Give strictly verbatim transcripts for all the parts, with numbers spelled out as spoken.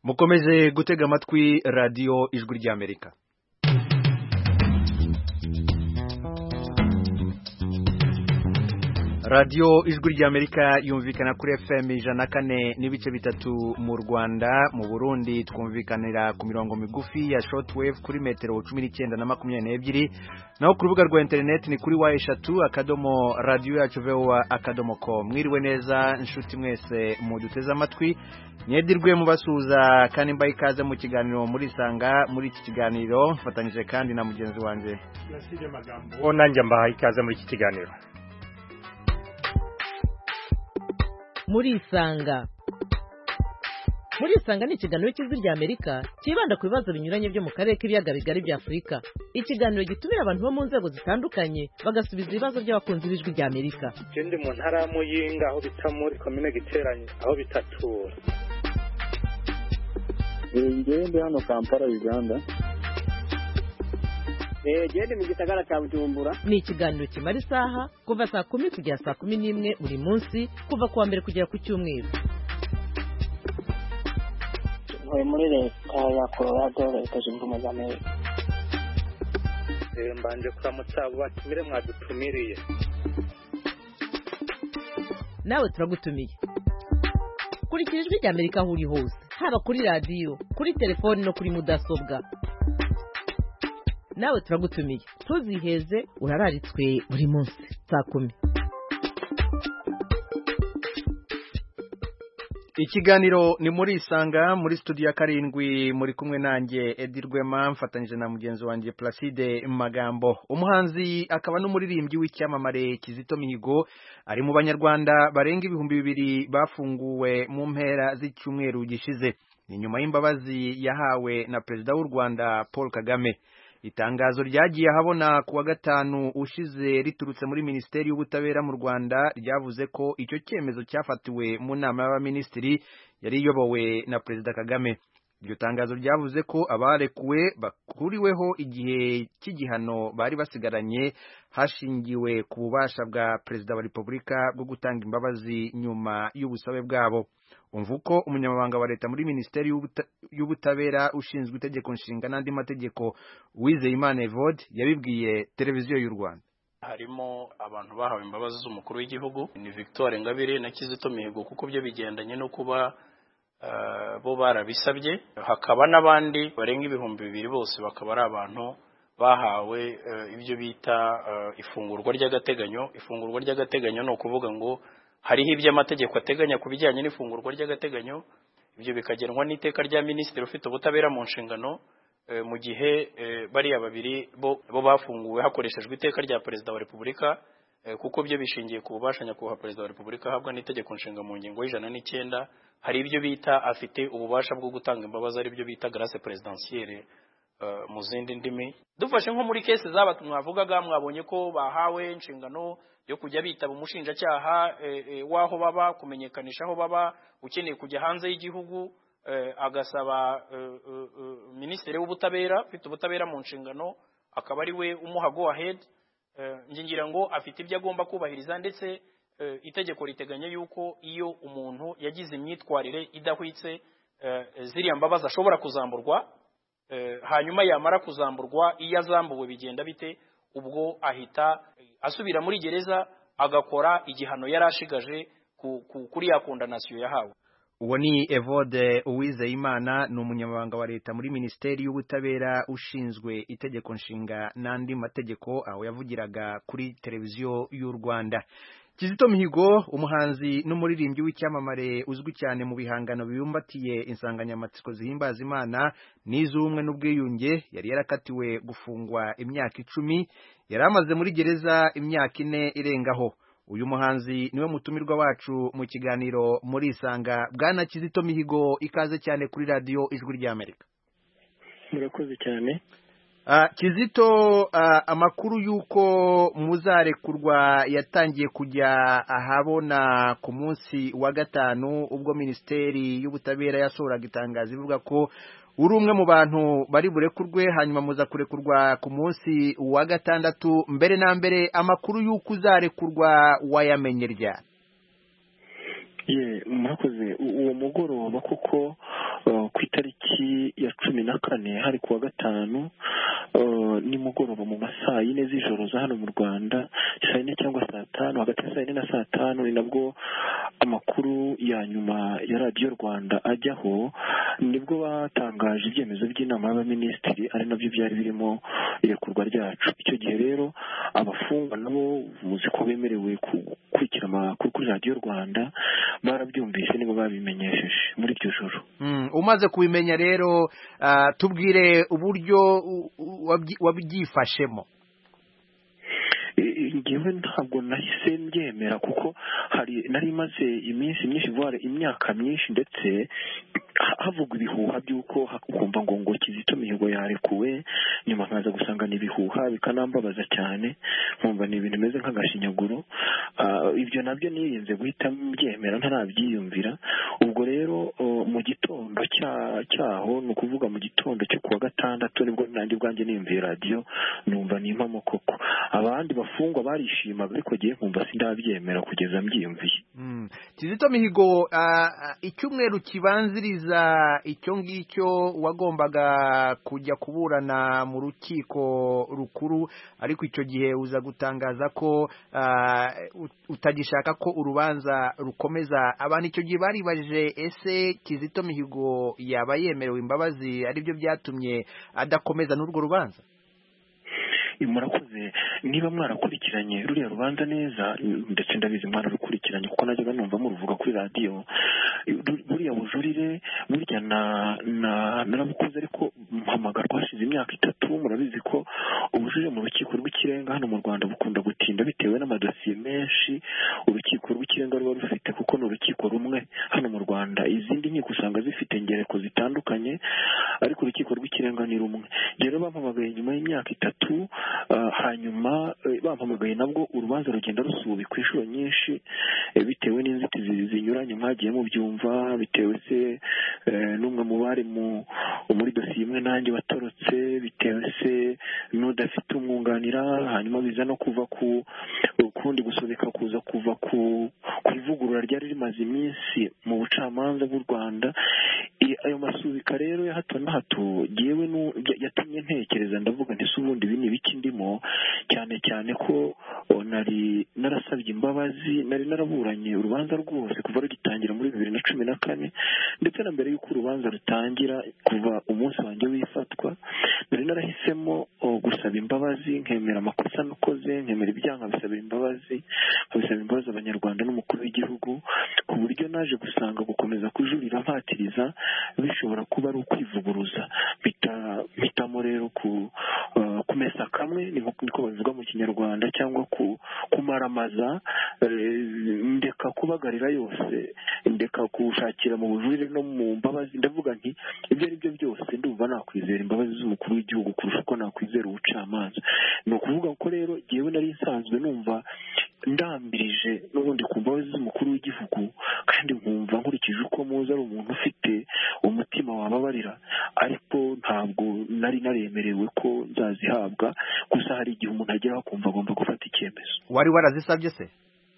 mukomeje gutega amatwi radiyo ijwi ry'Amerika. radiyo ijwi ry'Amerika yumvikana kuri F M ijana na kane n'ibice bitatu mu Rwanda, mu Burundi twumvikanira ku mirongo migufi ya shortwave kuri metero cumi n'icyenda na makumyabiri n'ebyiri, naho ku rubuga rwa internet ni kuri wa eshatu akadomo radio yacu voa akadomo com. Mwiriwe neza inshuti mwese muduteze amatwi, nyedirwe mubasuza kandi mbaye ikaze mu kiganiro muri sanga. Muri iki kiganiro mfatanyije kandi na mugenzi wanje Nasije Magambo, nanjye mbaye ikaze muri iki kiganiro. Muri sanga muri sanga ni ikiganiro cy'ijwi ry'Amerika kibanda ku bibazo binyuranye byo mu karere k'ibiyaga bigari bya Afurika. Ikiganiro gitumira abantu bo mu nzego zitandukanye bagasubiza ibibazo by'abakunzi b'ijwi ry'Amerika. Ndi mu ntara ya Muyinga aho bita muri commune Giteranye aho bitatura. Ngende hano Kampala Uganda. Eh gende mu gisagara cya Bujumbura. Ni ikiganiro kimara isaha kuva saa kumi kugera saa kumi n'imwe buri munsi kuva kuwa mbere kugera ku cyumweru. Ntuye muri leta ya Colorado, leta zunze ubumwe za Amerika. Eh mbanje kuramutsa abo batumire mwadutumiriye. Nawe turagutumiye. Kurikira ijwi ry'Amerika aho uri hose, haba kuri radio, kuri telefone no kuri mudasobwa. Nawe turagutumiye, tuziheze urararitswe buri munsi saa kumi. Ikiganiro ni muri isanga, muri studio ya karindwi muri kumwe nanjye Edirwema mfatanyije na mugenzi wanjye Placide Magambo. Umuhanzi akaba n'umuririmbyi w'icyamamare Kizito Mihigo ari mu Banyarwanda barenga ibihumbi bibiri bafunguwe mu mpera z'icyumweru gishize, ni nyuma y'imbabazi yahawe na Perezida w'u Rwanda Paul Kagame. Itangazo ryagiye habona kuwa gatanu ushize riturutse muri Minisiteri y'Ubutabera mu Rwanda ryavuze ko icyo cyemezo cyafatiwe mu nama y'abaminisitiri yari iyobowe na Perezida Kagame. Iryo tangazo ryavuze ko abarekuwe bakuriweho igihe cy'igihano bari basigaranye hashingiwe ku bubasha bwa Perezida wa Repubulika bwo gutanga imbabazi nyuma y'ubusabe bwabo. Umvuko umunyamabanga wa leta muri Minisiteri y'Ubutabera ushinzwe itegeko nshinga n'andi mategeko Uwizeyimana Evode yabibwiye televiziyo y'u Rwanda. Harimo abantu bahawe imbabazi z'umukuru w'igihugu ni Victoire Ingabire na Kizito Mihigo kuko byo bigendanye no kuba uh, bo barabisabye. Hakaba n'abandi barenga ibihumbi bibiri bose bakaba ari abantu bahawe uh, ibyo bita uh, ifungurwa ry'agateganyo. Ifungurwa ry'agateganyo no kuvuga ngo hariho ibyo amategeko ateganya ku bijyanye n'ifungurwa ry'agateganyo, ibyo bikagenwa n'iteka rya minisitiri ufite ubutabera mu nshingano e, mu gihe e, bariya babiri bo, bo bafunguwe hakoreshejwe iteka rya Perezida wa Repubulika e, kuko byo bishingiye ku bubasha nyakubahwa Perezida wa Repubulika ahabwa n'itegeko nshinga mu ngingo y'ijana n'icyenda. Hari ibyo bita afite ububasha bwo gutanga imbabazi, ari byo bita grâce présidentielle uh, mu zindi ndimi. Dufashe nko muri kese zaba mwavugaga mwabonye ko bahawe inshingano yo kujya bitaba umushinjacyaha e, e, waho baba, kumenyekanisha aho baba, ukeneye kujya hanze y'igihugu e, agasaba e, e, Minisitiri w'Ubutabera ufite ubutabera mu nshingano akaba ari we umuha go ahead. E, ngingira ngo afite ibyo agomba kubahiriza, ndetse e, itegeko riteganya yuko iyo umuntu yagize imyitwarire idahwitse e, ziriya mbabazi ashobora kuzamburwa. E, hanyuma yamara kuzamburwa, iyo azambuwe bigenda bite? Ubwo ahita asubira muri gereza agakora igihano yarashigaje ku, ku, kuri ya kondanasiyo yahawe. Uwo ni Evode Uwizeyimana, ni umunyamabanga wa leta muri Minisiteri y'Ubutabera ushinzwe itegeko nshinga n'andi mategeko, aho yavugiraga kuri televiziyo y'u Rwanda. Kizito Mihigo, umuhanzi n'umuririmbyi w'icyamamare uzwi cyane mu bihangano bibumbatiye insanganyamatsiko zihimbaza Imana n'iz'ubumwe n'ubwiyunge, yari yarakatiwe gufungwa imyaka icumi, yari amaze muri gereza imyaka ine irengaho. Uyu muhanzi niwe mutumirwa wacu mu kiganiro muri isanga. Bwana Kizito Mihigo, ikaze cyane kuri radio Ijwi ry'Amerika. Murakoze cyane. Uh, Kizito, uh, amakuru yuko muzarekurwa yatangiye kujya ahabona ku munsi wa gatanu ubwo Minisiteri y'Ubutabera yasohoraga itangazo ivuga ko uri umwe mu bantu bari burekurwe, hanyuma muza kurekurwa ku munsi wa gatandatu. Mbere na mbere amakuru yuko uzarekurwa wayamenye ryari? Ye murakoze. Uwo mugoroba kuko ku itariki ya cumi na kane hari kuwa gatanu nimugoroba mu masaa yine z'ijoro za hano mu Rwanda, saa yine cyangwa saa tanu, hagati ya saa yine na saa tanu ni nabwo amakuru ya nyuma ya radiyo Rwanda ajyaho, nibwo batangaje ibyemezo by'inama y'abaminisitiri ari nabyo byari birimo irekurwa ryacu. Icyo gihe rero abafungwa nabo muzi ko bemerewe gukurikira amakuru kuri radiyo Rwanda, barabyumvise nibo babimenyesheje muri iryo joro. Umaze kubimenya rero tubwire uburyo wabyifashemo. Ngewe ntabwo nahise mbyemera kuko hari nari maze iminsi myinshi vuba imyaka myinshi ndetse havugwa ibihuha by'uko hakumva ngo ngo Kizito Mihigo yarekuwe, nyuma nkaza gusanga ni ibihuha bikanambabaza cyane, nkumva ni ibintu bimeze nk'agashinyaguro. Ibyo nabyo nirinze guhita mbyemera ntarabyiyumvira. Ubwo rero mu gitondo cyaho ni ukuvuga mu gitondo cyo kuwa gatandatu nibwo nanjye bwanjye niyumviye radiyo, numva ni impamo koko. Abandi bafungwa barishimaga ariko giye nkumva sindabyemera kugeza mbyiyumviye. Kizito Mihigo icyumweru kibanziriza icyo ngicyo wagombaga kujya kuburana mu rukiko rukuru, ariko icyo gihe uza gutangaza ko utagishaka ko urubanza rukomeza. Abantu icyo gihe baribajije ese Kizito Mihigo yaba yemerewe imbabazi aribyo byatumye adakomeza n'urwo rubanza? Murakoze, niba mwarakurikiranye ruriya rubanza neza, ndetse ndabizi mwararukurikiranye kuko najyaga numva muruvuga kuri radiyo, buriya bujurire burya na narabukoze ariko mpamagarwa hashize imyaka itatu. Murabizi ko ubujurire mu rukiko rw'ikirenga hano mu Rwanda bukunda gutinda bitewe n'amadosiye menshi urukiko rw'ikirenga ruba rufite, kuko ni urukiko rumwe hano mu Rwanda. Izindi nkiko usanga zifite ingereko zitandukanye ariko urukiko rw'ikirenga ni rumwe. Rero bampamagaye nyuma y'imyaka itatu, hanyuma bampamagaye nabwo urubanza rugenda rusubikwa inshuro nyinshi bitewe n'inzitizi zinyuranye mwagiye mubyumva, bitewe se n'umwe mu bari muri dosiye imwe nanjye watorotse, bitewe se n'udafite umwunganira, hanyuma biza no kuva ku kundi gusubika kuza kuva ku ivugurura ryari rimaze iminsi mu bucamanza bw'u Rwanda. Ayo masubika rero ya hato na hato yewe yatumye ntekereza, ndavuga nti se ubundi ibi ni ibiki ndimo, cyane cyane ko nari narasabye imbabazi, nari naraburanye urubanza rwose kuva rugitangira muri bibiri na cumi na kane, ndetse na mbere y'uko urubanza rutangira kuva umunsi wanjye wifatwa, nari narahisemo gusaba imbabazi, nkemera amakosa nakoze, nkemera ibyaha nkabisabira imbabazi, nkabisabira imbabazi abanyarwanda n'umukuru w'igihugu, ku buryo naje gusanga gukomeza kujurira mpatiriza bishobora kuba ari ukwivuguruza. Mpitamo rero ku kumesa kamwe, niko bavuga mu Kinyarwanda, cyangwa kumaramaza, ndeka kubagarira yose, ndeka kushakira mu bujurire no mu mbabazi. Ndavuga nti ibyo ari byo byose ndumva nakwizera imbabazi z'umukuru w'igihugu kurusha uko nakwizera ubucamanza. Ni ukuvuga ko rero jyewe nari nsanzwe numva ndambirije n'ubundi ku mbabazi z'umukuru w'igihugu, kandi nkumva nkurikije uko muzi ari umuntu ufite umutima wababarira, ariko ntabwo nari naremerewe ko nzazihabwa. Gusa hari igihe umuntu ageraho akumva agomba gufata icyemezo. Wari warazisabye se?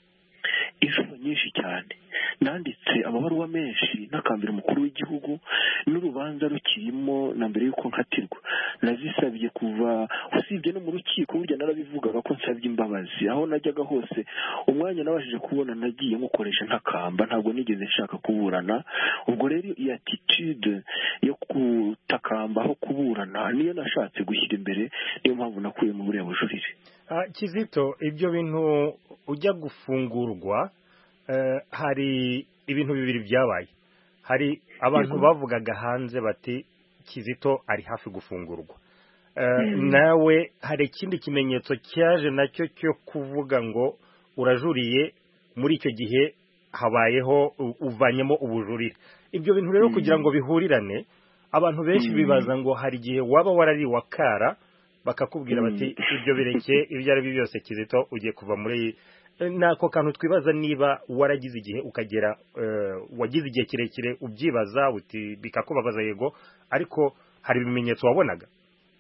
Inshuro nyinshi cyane nanditse amabaruwa menshi nakambira umukuru w'igihugu, n'urubanza rukirimo na mbere y'uko nkatirwa nazisabye kuva, usibye no mu rukiko burya narabivugaga ko nsabye imbabazi. Aho najyaga hose umwanya nabashije kubona nagiye mukoresha ntakamba, ntabwo nigeze nshaka kuburana. Ubwo rero iyi attitude yo kutakamba aho kuburana niyo nashatse gushyira imbere, niyo mpamvu nakuye mu buriya bujurire. Kizito, ibyo bintu ujya gufungurwa, hari ibintu bibiri byabaye. Hari abantu bavugaga hanze bati Kizito ari hafi gufungurwa, nawe hari ikindi kimenyetso cyaje nacyo cyo kuvuga ngo urajuriye, muri icyo gihe habayeho uvanyemo ubujurire. Ibyo bintu rero kugira ngo bihurirane, abantu benshi bibaza ngo hari igihe waba warari wakara bakakubwira bati ibyo bireke, ibyo ari byo byose Kizito ugiye kuva muri. Nako kantu twibaza niba waragize igihe ukagera wagize igihe kirekire ubyibaza uti bikakubabaza, yego, ariko hari ibimenyetso wabonaga?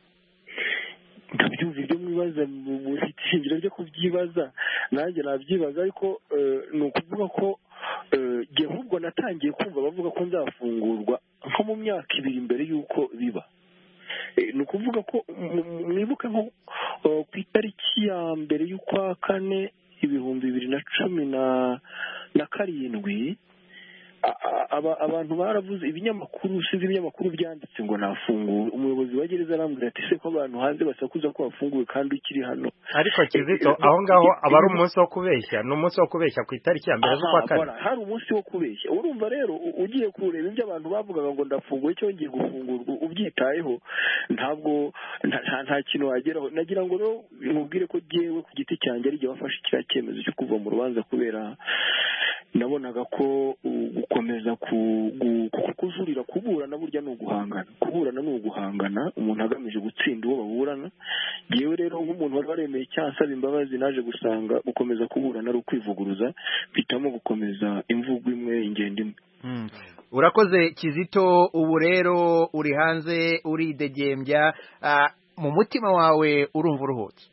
Ndabyumva ibyo mwibaza mu ishingiro ryo kubyibaza, nanjye nabyibaza, ariko ni ukuvuga ko jye ahubwo natangiye kumva bavuga ko nzafungurwa nko mu myaka ibiri mbere y'uko biba. Ni ukuvuga ko mwibuke nko ku itariki ya mbere y'ukwa kane ibihumbi bibiri na cumi na karindwi abantu baravuze, ibinyamakuru sinzi ibinyamakuru byanditse ngo nafungure. Umuyobozi wa gereza arambwira ati se ko abantu hanze basakuza ko bafunguwe kandi ukiri hano. Ariko Kizito aho ngaho aba ari umunsi wo kubeshya, ni umunsi wo kubeshya ku itariki ya mbere z'ukwa kane. Hari umunsi wo kubeshya. Urumva rero ugiye kureba ibyo abantu bavugaga ngo ndafunguye cyongeye gufungurwa ubyitayeho ntabwo nta kintu wageraho. Nagira ngo rero nkubwire ko jyewe ku giti cyanjye ari jye wafashe kiriya cyemezo cyo kuva mu rubanza kubera nabonaga ko gukomeza kujurira kuburana burya ni uguhangana. Kuburana ni uguhangana umuntu agamije gutsinda uwo baburana. Yewe rero nk'umuntu wari waremeye icyaha asaba imbabazi naje gusanga gukomeza kuburana ari ukwivuguruza, mpitamo gukomeza imvugo imwe ingendo imwe. Urakoze Kizito, ubu rero uri hanze uridegembya, mu mutima wawe urumva uruhutse?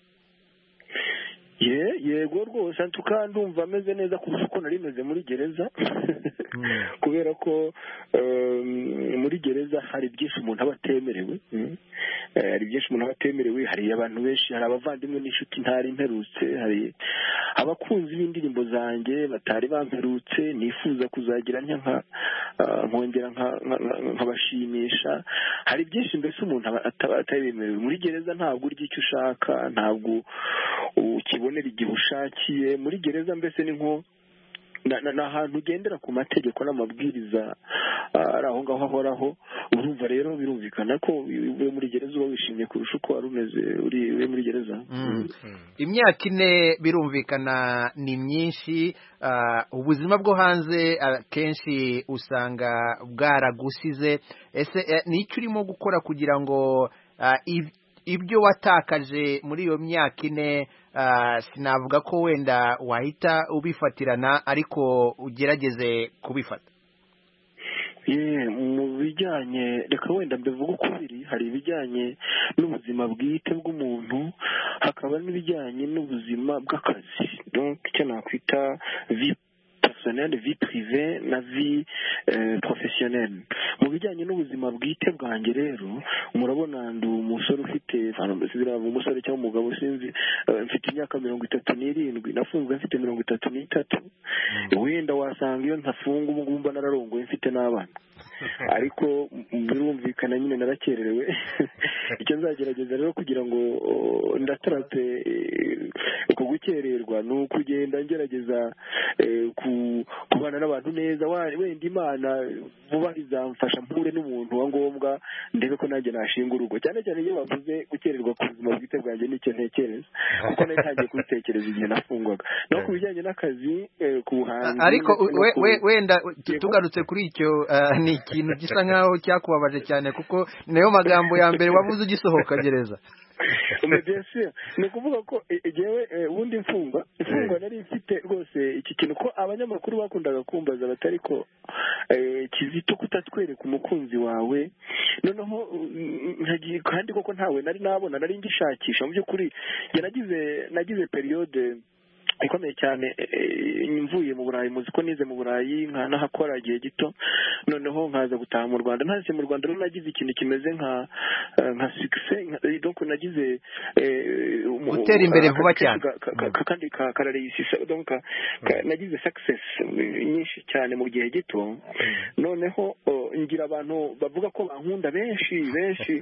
ye yego rwose ntuka ndumva ameze neza kurusha uko nari meze muri gereza kubera ko muri gereza hari byinshi umuntu aba atemerewe, hari byinshi umuntu aba atemerewe. Hari abantu benshi, hari abavandimwe n'inshuti ntari mperutse, hari abakunzi b'indirimbo zanjye batari bamperutse nifuza kuzagira nka nkongera nkabashimisha. Hari byinshi mbese umuntu atabemerewe muri gereza. Ntabwo urya icyo ushaka, ntabwo ukibonera igihe ushakiye muri gereza. Mbese ni nko ni ahantu ugendera ku mategeko n'amabwiriza ari aho ngaho ahoraho. Urumva rero birumvikana ko uvuye muri gereza uba wishimye kurusha uko wari umeze uri muri gereza. Imyaka ine birumvikana ni myinshi. Ubuzima bwo hanze akenshi usanga bwaragusize. Ese ni icyo urimo gukora kugira ngo ibyo watakaje muri iyo myaka ine, sinavuga ko wenda wahita ubifatirana ariko ugerageze kubifata? Mu bijyanye, reka wenda mbivuga uko biri, hari ibijyanye n'ubuzima bwite bw'umuntu, hakaba n'ibijyanye n'ubuzima bw'akazi, donc icyo nakwita vie personnelle, vie privée na vie professionnelle. Mu bijyanye n'ubuzima bwite bwanjye rero murabona ndi umusore ufite umusore cyangwa umugabo sinzi, mfite imyaka mirongo itatu n'irindwi, nafunzwe mfite mirongo itatu n'itatu. Wenda wasanga iyo ntafunga ubu ngubu mba nararongoye mfite n'abana, ariko birumvikana nyine narakererewe. Icyo nzagerageza rero kugira ngo ndatarate uko gukererwa ni ukugenda ngerageza kubana n'abantu neza. Wenda Imana vuba izamfasha mpure n'umuntu wa ngombwa ndebe ko nanjye nashinga urugo, cyane cyane iyo bavuze gukererwa ku buzima bwite bwanjye nicyo ntekereza, kuko nari ntangiye kubitekereza igihe nafungwaga. No ku bijyanye n'akazi, ku buhanzi. Ariko wenda tugarutse kuri icyo, ni ikintu gisa nkaho cyakubabaje cyane kuko nayo magambo ya mbere wavuze ugisohoka gereza. Ni ukuvuga ko igihe ubundi mfungwa imfungwa nari mfite rwose iki kintu ko abanyamakuru bakundaga kumbaza batari ko Kizito kutatwereka umukunzi wawe, noneho kandi koko ntawe nari nabona, nari ngishakisha. Mu by'ukuri nagize nagize periode ikomeye cyane mvuye mu Burayi, muzi ko nize mu Burayi nkanahakora igihe gito, noneho nkaza gutaha mu Rwanda. Ntaze mu Rwanda rero nagize ikintu kimeze nka nka success, donc nagize gutera imbere vuba cyane kandi karareyisisa, donc nagize success nyinshi cyane mu gihe gito. Noneho ngira abantu bavuga ko bankunda benshi benshi,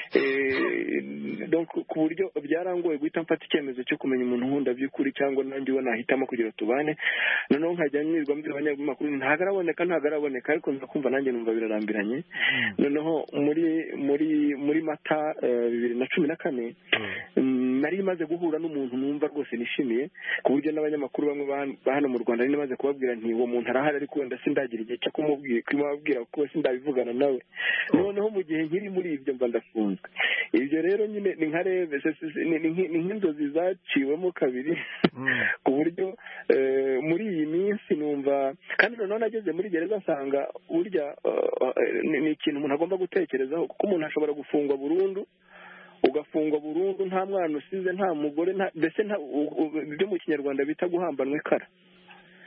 donc ku buryo byarangoye guhita mfata icyemezo cyo kumenya umuntu nkunda by'ukuri cyangwa nanjye uwo nahitamo kugira tubane. Noneho nkajya nirwa mbwira abanyamakuru ntabwo araboneka ntabwo araboneka, ariko ndakumva nanjye numva birarambiranye. Noneho muri muri muri Mata bibiri na cumi na kane nari maze guhura n'umuntu numva rwose nishimiye, ku buryo n'abanyamakuru bamwe ba hano mu Rwanda nari maze kubabwira nti uwo muntu arahari, ariko wenda sindagira igihe cyo kumubwira kumubwira ko sindabivugana nawe. Noneho mu gihe nkiri muri ibyo mba ndafunzwe. Ibyo rero nyine ni nka reve, ni nk'inzozi zaciwemo kabiri, ku buryo muri iyi minsi numva. Kandi noneho nageze muri gereza nsanga burya ni ikintu umuntu agomba gutekerezaho, kuko umuntu ashobora gufungwa burundu, ugafungwa burundu nta mwana usize, nta mugore, mbese byo mu Kinyarwanda bita guhambanwa ikara.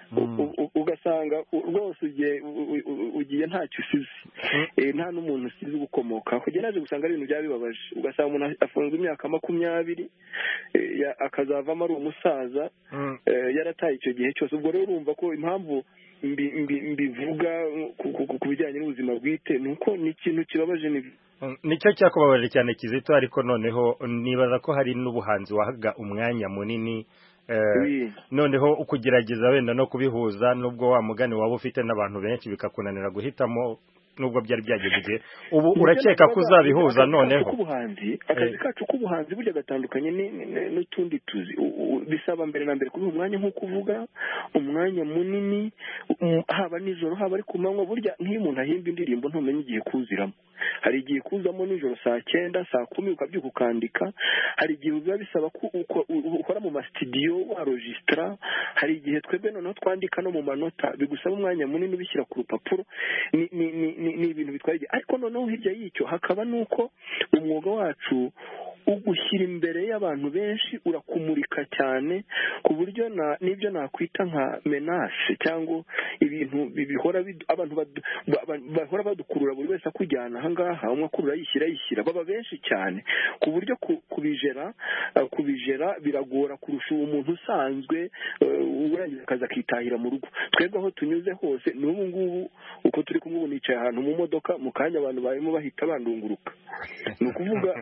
ugasanga rwose ugiye ugiye ntacyo usize nta n'umuntu usize ugukomokaho kugera naje gusanga ari ibintu byaba bibabaje ugasanga umuntu afunzwe imyaka makumyabiri akazavamo ari umusaza yarataye icyo gihe cyose ubwo rero urumva ko impamvu mbivuga ku bijyanye n'ubuzima bwite ni uko ni ikintu kibabaje nicyo cyakubabaje cyane Kizito ariko noneho nibaza ko hari n'ubuhanzi wahaga umwanya munini noneho ukugerageza wenda no kubihuza nubwo wa mugani waba ufite n'abantu benshi bikakunanira guhitamo nubwo byari byagejeje ubu urakeka ko uzabihuza noneho ubuhanzi akazi kacu k'ubuhanzi burya gatandukanye n'utundi tuzi bisaba mbere na mbere kubiha umwanya nk'uko uvuga umwanya munini haba nijoro haba ari ku manywa burya nk'iyo umuntu ahimba indirimbo ntumenye igihe kuziramo hari igihe kuzamo nijoro saa cyenda saa kumi ukabyuka ukandika hari igihe biba bisaba ko ukora mu masitidiyo warojisitara hari igihe twebwe noneho twandika no mu manota bigusaba umwanya munini ubishyira ku rupapuro ni ibintu bitwara igihe ariko noneho hirya y'icyo hakaba nuko umwuga wacu ugushyira imbere y'abantu benshi urakumurika cyane ku buryo n'ibyo nakwita nka menase cyangwa ibintu bihora abantu bahora badukurura buri wese akujyana ahangaha umwe akurura yishyira yishyira baba benshi cyane ku buryo kubijera kubijera biragora kurusha umuntu usanzwe urangiza akazi akitahira mu rugo twebwe aho tunyuze hose n'ubu ngubu uko turi kumwe ubu nicaye ahantu mu modoka mu kanya abantu barimo bahita bandunguruka ni ukuvuga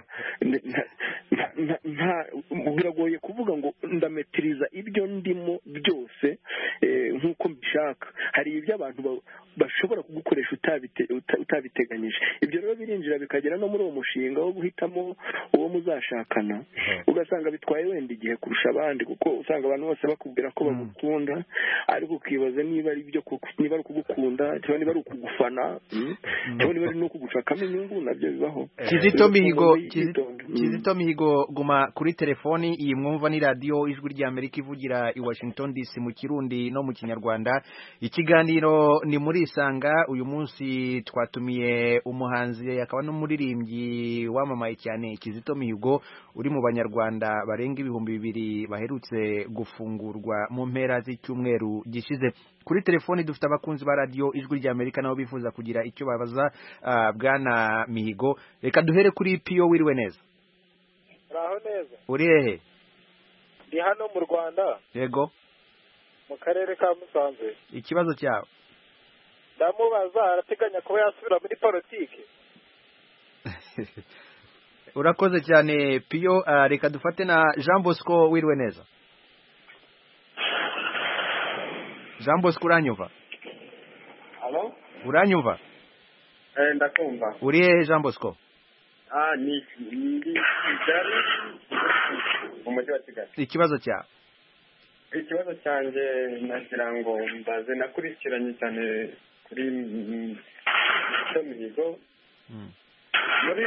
biragoye kuvuga ngo ndametiriza ibyo ndimo byose nk'uko mbishaka hari ibyo abantu bashobora kugukoresha utabiteganyije ibyo rero birinjira bikagera no muri uwo mushinga wo guhitamo uwo muzashakana ugasanga bitwaye wenda igihe kurusha abandi kuko usanga abantu bose bakubwira ko bagukunda ariko ukibaza niba ari ibyo niba ari ukugukunda cyangwa niba ari ukugufana cyangwa niba ari no kugushakamo inyungu nabyo bibaho. Kizito Mihigo Kizito Mihigo guma kuri telefoni iyi mwumva ni radio ijwi rya Amerika ivugira i Washington D C mu Kirundi no mu Kinyarwanda ikiganiro ni muri Isanga uyu munsi twatumiye umuhanzi akaba n'umuririmbyi wamamaye cyane Kizito Mihigo uri mu banyarwanda barenga ibihumbi bibiri baherutse gufungurwa mu mpera z'icyumweru gishize kuri telefoni dufite abakunzi ba radio ijwi rya Amerika nabo bifuza kugira icyo babaza uh, bwana Mihigo reka duhere kuri Pio wiriwe neza. Raho neza. Uri hehe? Ndi hano mu Rwanda. Yego. Mu karere ka Musanze. Ikibazo cyawe. Ndamubaza arateganya kuba yasubira muri politiki. Urakoze cyane Pio uh, reka dufate na Jean Bosco wiriwe neza. Jean Bosco uranyumva? Hello? Uranyumva? Eh ndakumva. Uri hehe Jean Bosco? Ah ni ni Kigali umujyi wa Kigali. Ikibazo cyawe. Ikibazo cyanjye nagira ngo mbaze nakurikiranye cyane kuri Kizito Mihigo. Mm. Muri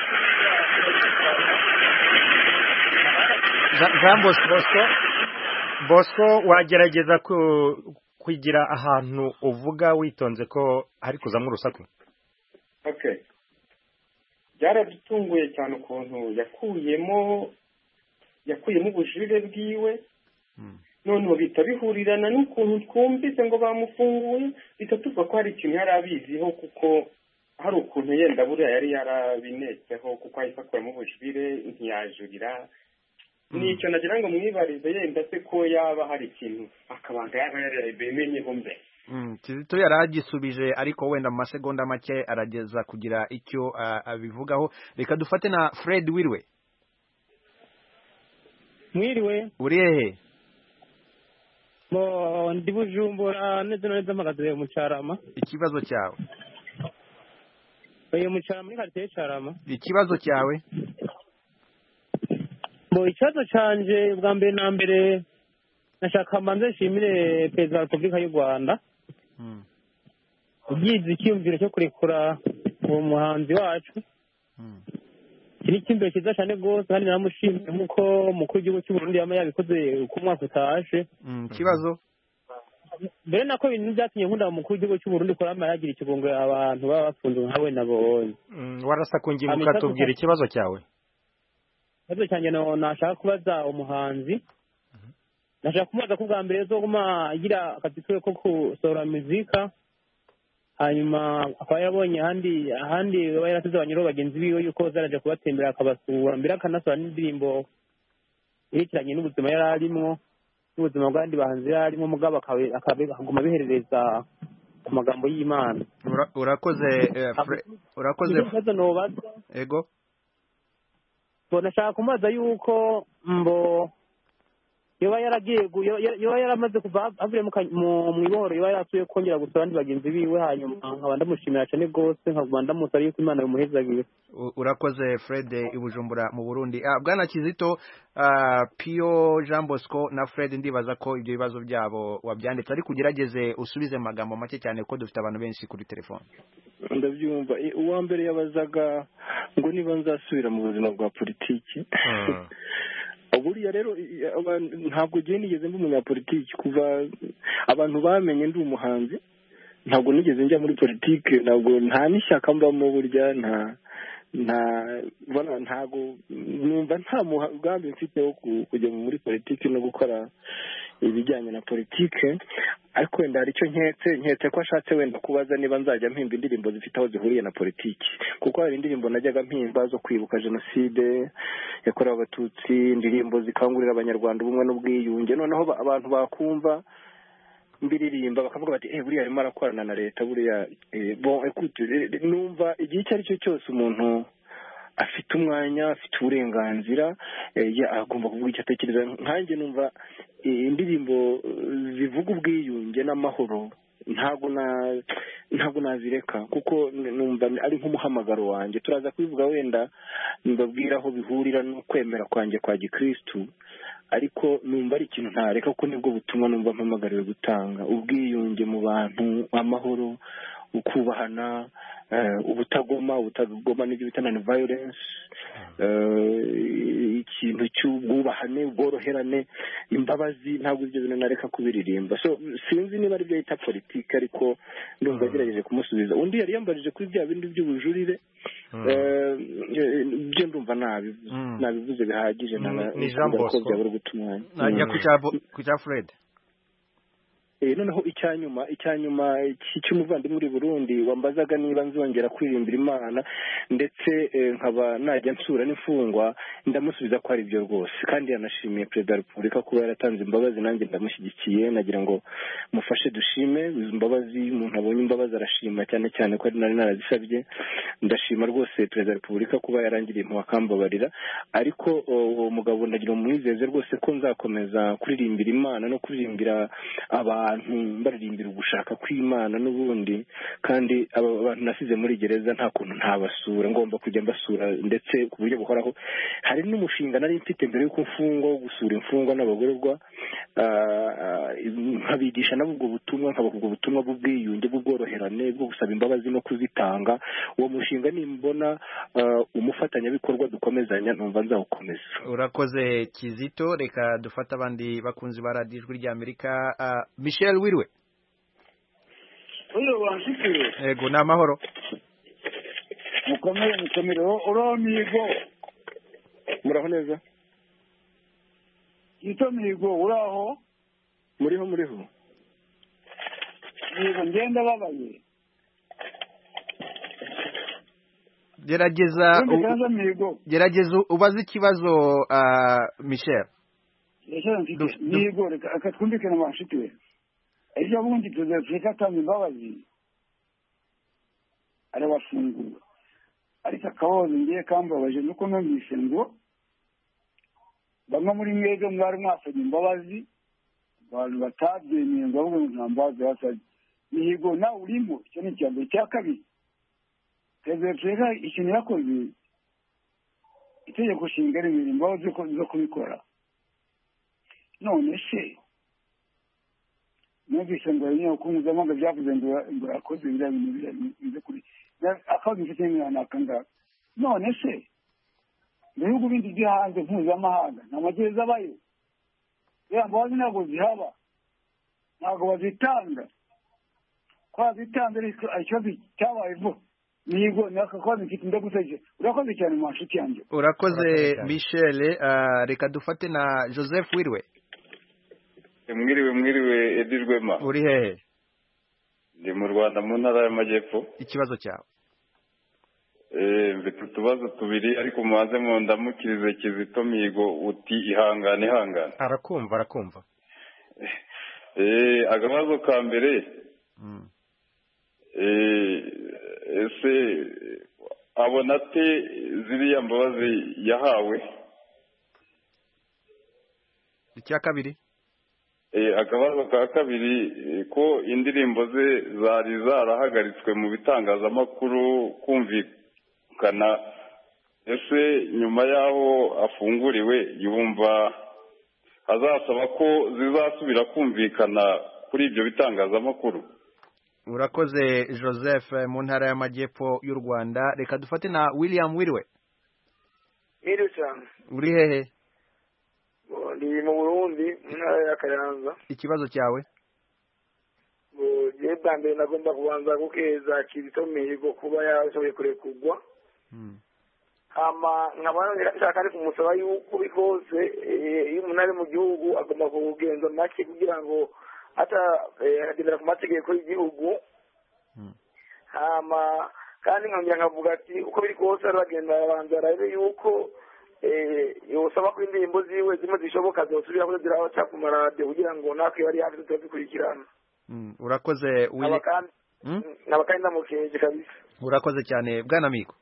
Jean Bosco Bosco wagerageza ku kugira ahantu uvuga witonze ko hari kuzamura urusaku. Okay. Byaradutunguye cyane ukuntu yakuyemo yakuyemo ubujurire bwiwe none bita bihurirana n'ukuntu twumvise ngo bamufunguye bitatuvuga ko hari ikintu yari abiziho kuko hari ukuntu yenda buriya yari yarabinetseho kuko ahise akuramo ubujurire ntiyajurira nicyo nagira ngo mwibarize yenda se ko yaba hari ikintu akabanga yaba yarabimenyeho mbere. Kizito yaragisubije ariko wenda mu masegonda make arageza kugira icyo abivugaho reka dufate na Fred wiriwe. Mwiriwe. Uri hehe? Mo ndi Bujumbura neza neza mpagaze mu Cyarama. Ikibazo cyawe. Oyo mu Cyarama muri quartier Cyarama. Ikibazo cyawe. Mo ikibazo canje bwa mbere na mbere nashaka mbanze nshimire Perezida wa Repubulika y'u Rwanda. Mm. Ugize ikiyumviro cyo kurekura uwo muhanzi wacu. Mm. Kiri kimbere kiza cyane gose kandi namushimye nkuko mukuru w'igihugu cy'u Burundi yama yabikoze ku mwaka utaje. Mm. Kibazo. Mbere nako ibintu byatinye nkunda mukuru w'igihugu cy'u Burundi ko yama yagira ikigongo abantu baba bafunze nkawe nabonye. Mm. Warasa kunginga ukatubwira ikibazo cyawe. Ikibazo cyanjye no nashaka kubaza umuhanzi. nashaka kumubaza ko bwa mbere zoguma agira akazi kiwe ko gusohora muzika hanyuma akaba yabonye ahandi ahandi baba yarasize abanyuro bagenzi biwe yuko zaraje kubatembera akabasura mbere akanasohora n'indirimbo yerekeranye n'ubuzima yari arimo n'ubuzima bw'abandi bahanzi yari arimo mugabo akaguma biherereza ku magambo y'Imana. Urakoze urakoze ego nashaka kumubaza yuko mbo yoba yaragiye yoba yaramaze kuva avuye mu ibohoro yoba yarasuye kongera gusura abandi bagenzi biwe hanyuma nkaba ndamushimira cyane rwose nkaba ndamusaba yuko Imana imuhezagiye. Urakoze Fred Ibujumbura mu Burundi. Ah, Bwana Kizito, uh, Pio Jean Bosco na Fred ndibaza ko ibyo bibazo byabo wabyanditse ariko ugerageze usubize magambo make cyane ko dufite abantu benshi kuri telefone. Ndabyumva. Uwa mbere yabazaga ngo niba nzasubira mu buzima bwa politiki. Hmm. Buriya rero ntabwo gihe nigeze mba umunyapolitiki kuva abantu bamenye ndi umuhanzi ntabwo nigeze njya muri politiki ntabwo nta n'ishyaka mbamo burya nta nta bana ntabwo numva nta mugambi mfite wo kujya muri politiki no gukora ibijyanye na politiki ariko wenda hari icyo nketse nketse ko ashatse wenda kubaza niba nzajya mpimba indirimbo zifite aho zihuriye na politiki kuko hari indirimbo najyaga mpimba zo kwibuka jenoside yakorewe abatutsi indirimbo zikangurira abanyarwanda ubumwe n'ubwiyunge noneho abantu bakumva mbiririmba bakavuga bati eh buriya arimo arakorana na leta buriya bon écoute numva igihe icyo ari cyo cyose umuntu afite umwanya afite uburenganzira agomba kuvuga icyo atekereza nkanjye numva indirimbo zivuga ubwiyunge n'amahoro ntago na ntago nazireka kuko numva ari nk'umuhamagaro wanjye turaza kubivuga wenda mbabwira aho bihurira no kwemera kwanjye kwa gikristu ariko numva ari ikintu ntareka kuko nibwo butumwa numva mpamagariwe gutanga ubwiyunge mu bantu amahoro ukubahana ubutagoma ubutagoma n'ibyo bita non violence ikintu cy'ubwubahane ubworoherane imbabazi ntabwo ibyo bintu nareka kubiririmba so sinzi niba ari byo yita politiki ariko ndumva agerageje kumusubiza undi yari yambajije kuri bya bindi by'ubujurire byo ndumva nabivuze nabivuze bihagije n'abako byabura gutumwa najya ku cya Fred noneho icyanyuma icyanyuma cy'umuvandimwe muri Burundi wambazaga niba nzongera kwirimbira Imana ndetse nkaba najya nsura n'imfungwa ndamusubiza ko ari byo rwose kandi yanashimiye Perezida wa Repubulika kuba yaratanze imbabazi nanjye ndamushyigikiye nagira ngo mufashe dushime imbabazi umuntu abonye imbabazi arashima cyane cyane ko nari narazisabye ndashima rwose Perezida wa Repubulika kuba yarangiriye impuhwe akambabarira ariko uwo mugabo ndagira umwizeze rwose ko nzakomeza kuririmbira Imana no kuririmbira aba abantu baririmbira ugushaka kw'Imana n'ubundi kandi aba bantu nasize muri gereza nta kuntu ntabasura ngomba kujya mbasura ndetse ku buryo buhoraho hari n'umushinga nari mfite mbere y'uko mfungwa wo gusura imfungwa n'abagororwa nkabigisha nabo ubwo butumwa nkabaha ubwo butumwa bw'ubwiyunge bw'ubworoherane bwo gusaba imbabazi no kuzitanga uwo mushinga nimbona umufatanyabikorwa dukomezanya numva nzawukomeza. Urakoze Kizito reka dufata abandi bakunzi ba radiyo ijwi ry'Amerika. Michel Wirwe uyo wanshikire ego na mahoro mukomere mukomere uro migo muraho neza ito migo uraho muriho muriho niba ngenda babaye gerageza gerageza ubaze ikibazo Michel nigo reka twumvikane wanshikire ejo bundi tuzafika kandi imbabazi arabafungura ariko akabazo ngiye kambabaje nuko numvise ngo bamwe muri mwebwe mwari mwasabye imbabazi abantu batabyemeye ngo ahubwo nta mbabazi basabye nigo nawe urimo icyo ni icya mbere cya kabiri perezida ikintu yakoze itegeko nshinga rimwe imbabazi zo kubikora none se numvise ngo nyine ko mpuzamahanga byavuze ngo ngo akoze biriya bintu bize kuri akazi mfite n'imyanya akangaka none se mu bihugu bindi byo hanze mpuzamahanga nta magereza abayo ya mbabazi ntabwo zihaba ntabwo bazitanga ko bazitanga ikibazo cyabaye vuba nigo naka kwa mfite ndaguteje urakoze cyane mu nshuti yanjye urakoze Michel reka dufate na Joseph Wirwe mwiriwe mwiriwe Edi Rwema. uri hehe? Ndi mu Rwanda mu ntara y'Amajyepfo. Ikibazo cyawe? Eh, mfite utubazo tubiri ariko mubanze mu ndamukirize Kizito Mihigo uti ihangane ihangane. Arakumva arakumva. Eh, agabazo ka mbere. Mm. Eh, ese abona te ziriya mbabazi yahawe? Icya kabiri? Eh, akabazo ka kabiri ko indirimbo ze zari zarahagaritswe mu bitangazamakuru kumvikana, ese nyuma yaho afunguriwe yumva azasaba ko zizasubira kumvikana kuri ibyo bitangazamakuru? Urakoze Joseph mu ntara y'Amajyepfo y'u Rwanda. Reka dufate na William Wiriwe. Miriwe cyane. Uri hehe? Ndi mu Burundi mu ntara ya Kayanza. Ikibazo cyawe? Je bwa mbere nagomba kubanza gukeza Kizito Mihigo kuba yashoboye kurekurwa. Mm. Hama nkabana nshaka ari kumusaba yuko bikose iyo umuntu ari mu gihugu agomba kugenza make kugira ngo ata agendera ku mategeko y'igihugu. Mm. Hama kandi nkongera nkavuga ati uko biri kose aragenda abanza arabe yuko eh yosaba ko indirimbo ziwe zimwe zishoboka zosubira ko ziraho cha ku maradiyo kugira ngo nakwe bari hafi tuzikurikirana. Mm. Urakoze William. Mm? Nabakanda mukeje kabisa. Urakoze cyane bwana Miko.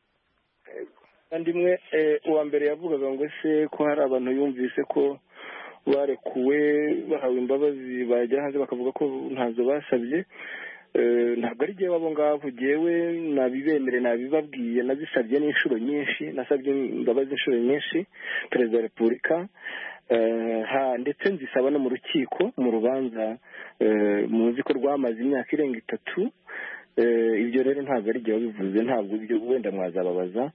kandi imwe uwa mbere yavugaga ngo ese ko hari abantu yumvise ko barekuwe bahawe imbabazi bajya hanze bakavuga ko ntazo basabye. Ntabwo ari jyewe abo ngabo, jyewe nabibemere nabibabwiye, nazisabye n'inshuro nyinshi, nasabye imbabazi inshuro nyinshi perezida wa repubulika, ndetse nzisaba no mu rukiko mu rubanza muzi ko rwamaze imyaka irenga itatu. Ibyo rero ntabwo ari jyewe wabivuze, ntabwo ibyo wenda mwazababaza.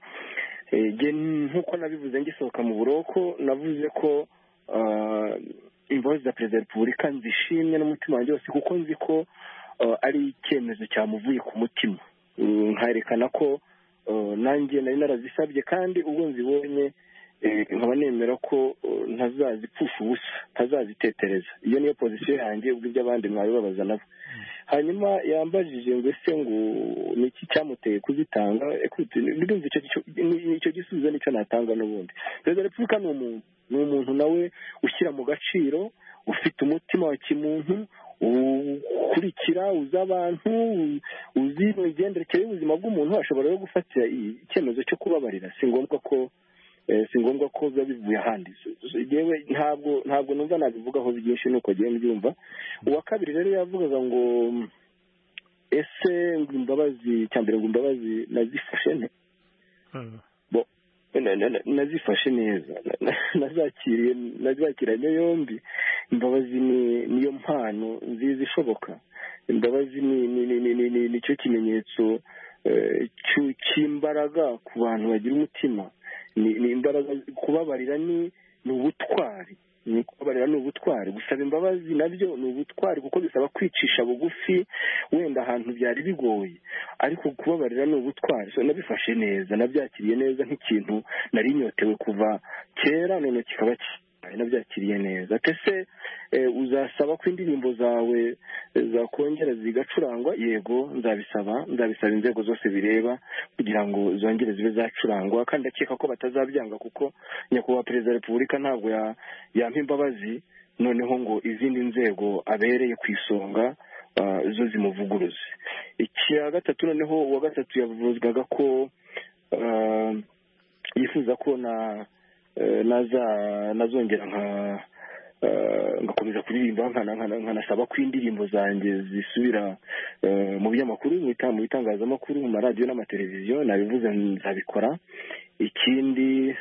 Nk'uko nabivuze ngisohoka mu buroko, navuze ko imbabazi za perezida wa repubulika nzishimye n'umutima wanjye wose, kuko nzi ko ari icyemezo cyamuvuye ku mutima, nkarekana ko nanjye nari narazisabye, kandi ubwo nzibonye nkaba nemera ko ntazazipfusha ubusa, ntazazitetereza. Iyo niyo pozisiyo yanjye, ubwo iby'abandi mwabibabaza nabo. Hanyuma yambajije ngo ese ngo ni iki cyamuteye kuzitanga. Ndumva icyo gisubizo nicyo natanga n'ubundi. Perezida wa repubulika ni umuntu, ni umuntu nawe ushyira mu gaciro, ufite umutima wa kimuntu, ukurikira, uzi abantu, uzi imigenderekere y'ubuzima bw'umuntu. Ashobora rero gufatira icyemezo cyo kubabarira, si ngombwa ko si ngombwa ko biba bivuye ahandi. Yewe ntabwo ntabwo numva nabivugaho byinshi, nuko agiye mbyumva. Uwa kabiri rero yavugaga ngo ese ngo imbabazi, cyambere ngo imbabazi nazifashe nte? Bo nazifashe neza, nazakiriye nazakiranye yombi. Imbabazi ni niyo mpano nziza ishoboka. Imbabazi ni ni nicyo kimenyetso cy'imbaraga ku bantu bagira umutima. Ni imbaraga. Kubabarira ni ubutwari, ni kubabarira ni ubutwari. Gusaba imbabazi nabyo ni ubutwari, kuko bisaba kwicisha bugufi wenda ahantu byari bigoye, ariko kubabarira ni ubutwari. So nabifashe neza, nabyakiriye neza nk'ikintu nari inyotewe kuva kera, none kikaba nabyakiriye neza. Ese uzasaba ko indirimbo zawe zakongera zigacurangwa? Yego, nzabisaba nzabisaba inzego zose bireba kugira ngo zongere zibe zacurangwa, kandi akeka ko batazabyanga, kuko nyakubahwa perezida wa repubulika ntabwo yampa imbabazi noneho ngo izindi nzego abereye ku isonga zo zimuvuguruze. Icya gatatu, noneho uwa gatatu yavuzwaga ko yifuza ko na naza nazongera nka ngakomeza kuririmba, nkanasaba ko indirimbo zanjye zisubira mu binyamakuru, mu bitangazamakuru, mu maradiyo n'amateleviziyo. Nabivuze nzabikora. Ikindi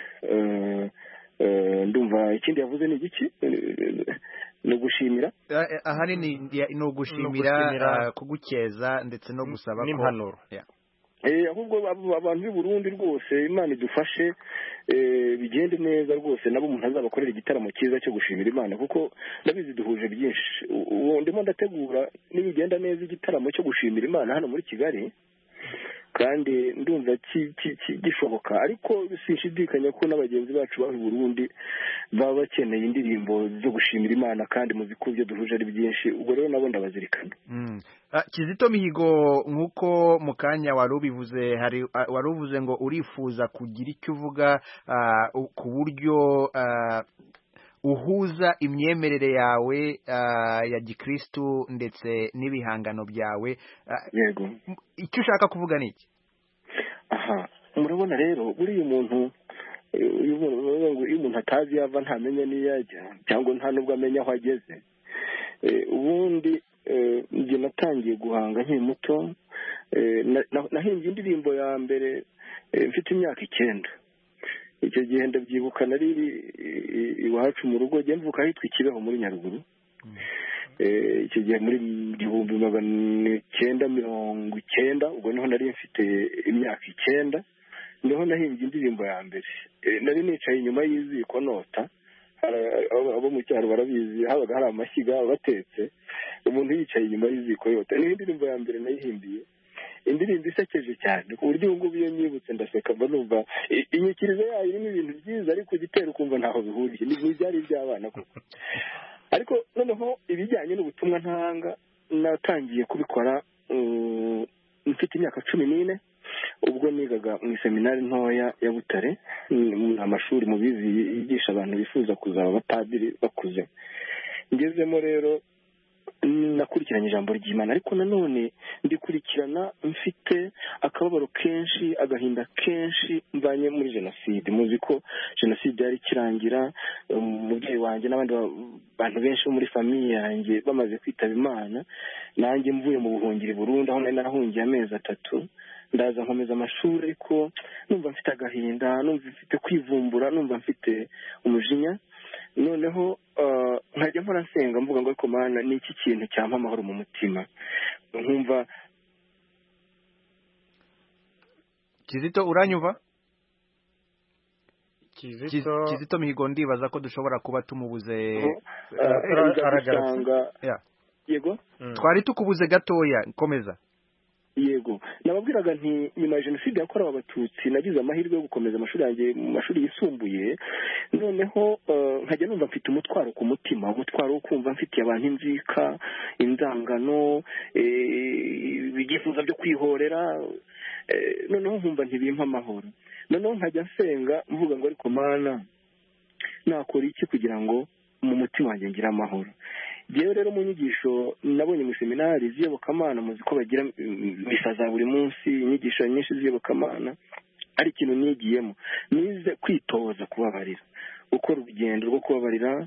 ndumva ikindi yavuze ni igiki? No gushimira. Ahari ni ugushimira, kugukeza ndetse no gusaba n'impanuro. Eh ahubwo abantu b'i Burundi rwose Imana idufashe bigende neza rwose, nabo umuntu azabakorera igitaramo cyiza cyo gushimira Imana, kuko ndabizi duhuje byinshi. Uwo ndimo ndategura nibigenda neza igitaramo cyo gushimira Imana hano muri Kigali. kandi ndumva gishoboka ariko sinshidikanya ko n'abagenzi bacu bari Burundi baba bakeneye indirimbo zo gushimira Imana kandi muzi ko ibyo duhuje ari byinshi ubwo rero nabo ndabazirikana. Kizito Mihigo nk'uko mu kanya wari ubivuze hari wari uvuze ngo urifuza kugira icyo uvuga ku buryo uhuza imyemerere yawe ya gikristu ndetse n'ibihangano byawe. Yego, icyo ushaka kuvuga ni iki? Aha, murabona rero buriya umuntu iyo umuntu atazi yava ntamenya n'iyo ajya cyangwa nta nubwo amenya aho ageze. Ubundi njye natangiye guhanga nkiri muto, nahimbye indirimbo ya mbere mfite imyaka icyenda. Icyo gihe ndabyibuka nari iwacu mu rugo njye mvuka ahitwa Ikibeho muri Nyaruguru. Icyo gihe muri igihumbi magana icyenda mirongo icyenda ubwo niho nari mfite imyaka icyenda, niho nahimbye indirimbo ya mbere. Nari nicaye inyuma y'iziko nota, abo mu cyaro barabizi habaga hari amashyiga batetse, umuntu yicaye inyuma y'iziko yota. Ni indirimbo ya mbere nayihimbiye, indirimbo isekeje cyane ku buryo ubu ngubu iyo nyibutse ndaseka mba numva inyikirizo yayo irimo ibintu byiza ariko igitero ukumva ntaho bihuriye, ni byari iby'abana koko. Ariko noneho ibijyanye n'ubutumwa ntanga natangiye kubikora mfite imyaka cumi n'ine ubwo nigaga mu seminari ntoya ya Butare, amashuri mu bizi yigisha abantu bifuza kuzaba abapadiri bakuze. Ngezemo rero nakurikiranye ijambo ry'Imana ariko nanone ndikurikirana mfite akababaro kenshi, agahinda kenshi mvanye muri jenoside. Muzi ko jenoside yari kirangira, umubyeyi wanjye n'abandi bantu benshi bo muri famiye yanjye bamaze kwitaba Imana, nanjye mvuye mu buhungiro Burundi aho nari narahungiye amezi atatu, ndaza nkomeza amashuri ariko numva mfite agahinda, numva mfite kwivumbura, numva mfite umujinya. Noneho nkajya mpora nsenga mvuga ngo ariko Mana ni iki kintu cyampa amahoro mu mutima. Nkumva Kizito uranyumva? Kizito Kizito Mihigo ndibaza ko dushobora kuba tumubuze. Aragaragara. Yego, twari tukubuze gatoya, komeza. Yego, nababwiraga nti nyuma ya jenoside yakorewe abatutsi nagize amahirwe yo gukomeza amashuri yanjye mu mashuri yisumbuye. Noneho nkajya numva mfite umutwaro ku mutima, umutwaro wo kumva mfitiye abantu inzika, inzangano, ibigifuza byo kwihorera. Noneho nkumva ntibimpa amahoro. Noneho nkajya nsenga mvuga ngo ariko Mana nakora iki kugira ngo mu mutima wanjye ngire amahoro. Jewe rero mu nyigisho nabonye mu seminari z'iyobokamana, muzi ko bagira misa za buri munsi, inyigisho nyinshi z'iyobokamana. Ari ikintu nigiyemo, nize kwitoza kubabarira, gukora urugendo rwo kubabarira.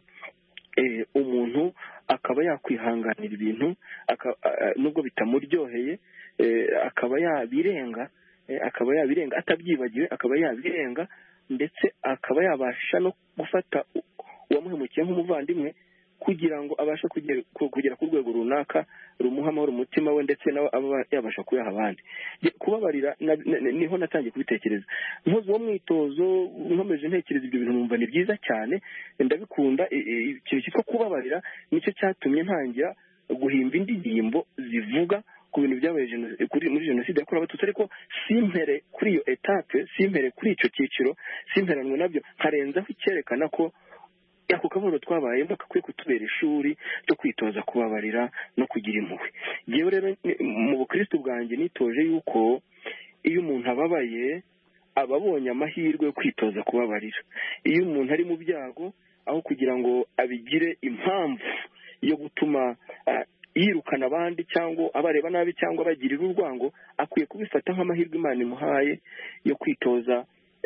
Umuntu akaba yakwihanganira ibintu nubwo bitamuryoheye, akaba yabirenga, akaba yabirenga atabyibagiwe, akaba yabirenga ndetse akaba yabasha no gufata uwamuhemukiye nk'umuvandimwe kugira ngo abashe kugera ku rwego runaka rumuha amahoro umutima we ndetse nawe aba yabasha kuyaha abandi. Kubabarira niho natangiye kubitekereza, nkoze uwo mwitozo, nkomeje ntekereza ibyo bintu numva ni byiza cyane, ndabikunda. Ikintu cyitwa kubabarira nicyo cyatumye ntangira guhimba indirimbo zivuga ku bintu byabaye muri jenoside yakorewe abatutsi, ariko simpere kuri iyo etape, simpere kuri icyo cyiciro, simperanwe nabyo, nkarenzaho icyerekana ko ako kaboro twabayemo kakwiye kutubera ishuri ryo kwitoza kubabarira no kugira impuhwe. Yewe rero mu bukristo bwanjye nitoje yuko iyo umuntu ababaye aba abonye amahirwe yo kwitoza kubabarira. Iyo umuntu ari mu byago, aho kugira ngo abigire impamvu yo gutuma yirukana abandi cyangwa abareba nabi cyangwa abagirira urwango, akwiye kubifata nk'amahirwe Imana imuhaye yo kwitoza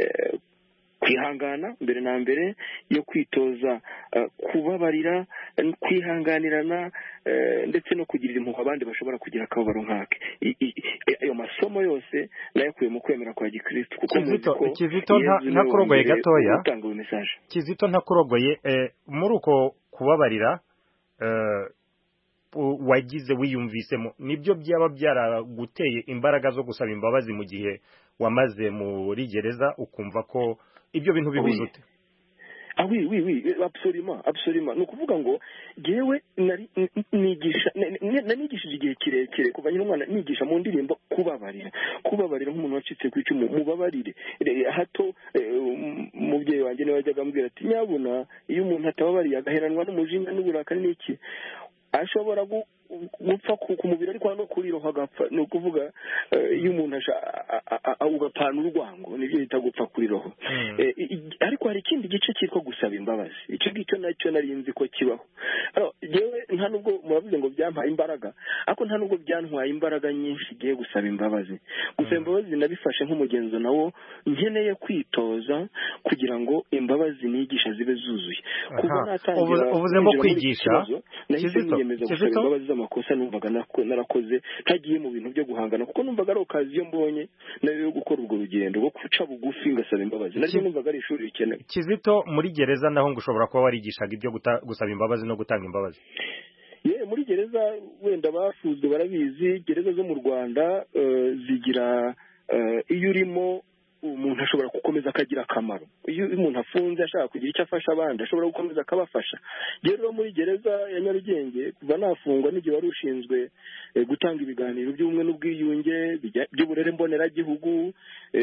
kwihangana mbere na mbere, yo kwitoza kubabarira, kwihanganirana ndetse no kugirira impuhwe abandi bashobora kugira akababaro nkake. Ayo masomo yose nayakuye mu kwemera kwa gikristo. Kizito ntakurogoye gatoya, Kizito ntakurogoye muri uko kubabarira wagize wiyumvisemo, nibyo byaba byaraguteye imbaraga zo gusaba imbabazi mu gihe wamaze muri gereza ukumva ko ibyo bintu bibuze ute? ah oui oui oui absolument absolument ni ukuvuga ngo jewe nari nigisha nanigishije igihe kirekire kuva nyine umwana nigisha mu ndirimbo kubabarira kubabarira nk'umuntu wacitse ku icumu mubabarire hato umubyeyi wanjye niwe wajyaga ambwira ati nyabuna iyo umuntu atababariye agaheranwa n'umujinya n'uburakari n'iki ashobora gupfa ku mubiri ariko no kuri roho agapfa ni ukuvuga iyo umuntu ugapana urwango nibyo yita gupfa kuri roho ariko hari ikindi gice cyitwa gusaba imbabazi icyo ngicyo nacyo nari nzi ko kibaho yewe nta nubwo muravuze ngo byampaye imbaraga ariko nta nubwo byantwaye imbaraga nyinshi igiye gusaba imbabazi gusaba imbabazi nabifashe nk'umugenzo nawo nkeneye kwitoza kugira ngo imbabazi nigisha zibe zuzuye kuba natangira ubuzemo kwigisha nahise gusaba imbabazi z'amakosa numvaga narakoze ntagiye mu bintu byo guhangana kuko numvaga ari okaziyo mbonye nayo yo gukora urwo rugendo rwo guca bugufi ngasaba imbabazi naryo numvaga ari ishuri rikenewe. Kizito, muri gereza naho ngo ushobora kuba warigishaga ibyo gusaba imbabazi no gutanga imbabazi? ye muri gereza wenda bafuzwe barabizi, gereza zo mu Rwanda zigira iyo urimo umuntu ashobora gukomeza akagira akamaro. Iyo umuntu afunze ashaka kugira icyo afasha abandi ashobora gukomeza akabafasha. Rero muri gereza ya Nyarugenge kuva nafungwa n'igihe wari ushinzwe gutanga ibiganiro by'ubumwe n'ubwiyunge by'uburere mboneragihugu,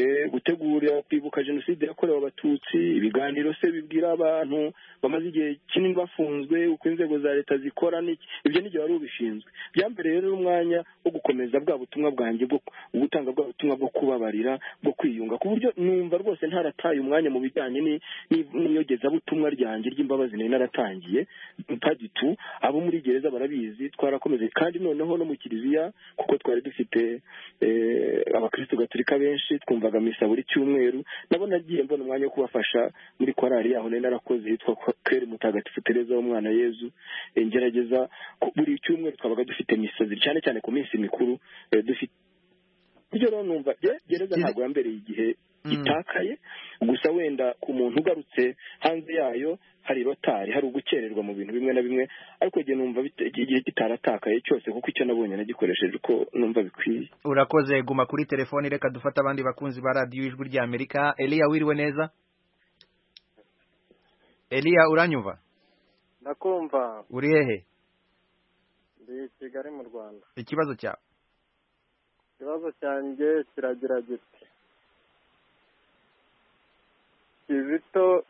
gutegura kwibuka jenoside yakorewe abatutsi, ibiganiro se bibwira abantu bamaze igihe kinini bafunzwe uko inzego za leta zikora, ibyo n'igihe wari ubishinzwe. Byambereye rero umwanya wo gukomeza bwa butumwa bwanjye bwo gutanga bwa butumwa bwo kubabarira, bwo kwiyunga, ku buryo numva rwose ntarataye umwanya mu bijyanye n'iyogezabutumwa ryanjye ry'imbabazi nari naratangiye mpagitu. Abo muri gereza barabizi, twarakomeze kandi noneho no mu kiliziya kuko twari dufite abakristo gatolika benshi, twumvaga misa buri cyumweru, nabo nagiye mbona umwanya wo kubafasha muri korali yaho nari narakoze yitwa Kweri Mutagatifu Tereza w'Umwana Yezu. Ngerageza buri cyumweru twabaga dufite misa cyane cyane ku minsi mikuru dufite. Ibyo rero numva gereza ntabwo yambereye igihe gitakaye, gusa wenda ku muntu ugarutse hanze yayo hari rotari, hari ugukererwa mu bintu bimwe na bimwe, ariko igihe numva igihe kitaratakaye cyose kuko icyo nabonye nagikoresheje uko numva bikwiye. Urakoze, guma kuri telefoni, reka dufata abandi bakunzi ba radio Ijwi rya Amerika. Elia, wiriwe neza? Elia, uranyumva? Ndakumva. Uri hehe? Ndi Kigali mu Rwanda. Ikibazo cyawe? Ikibazo cyanjye kiragira giti: Kizito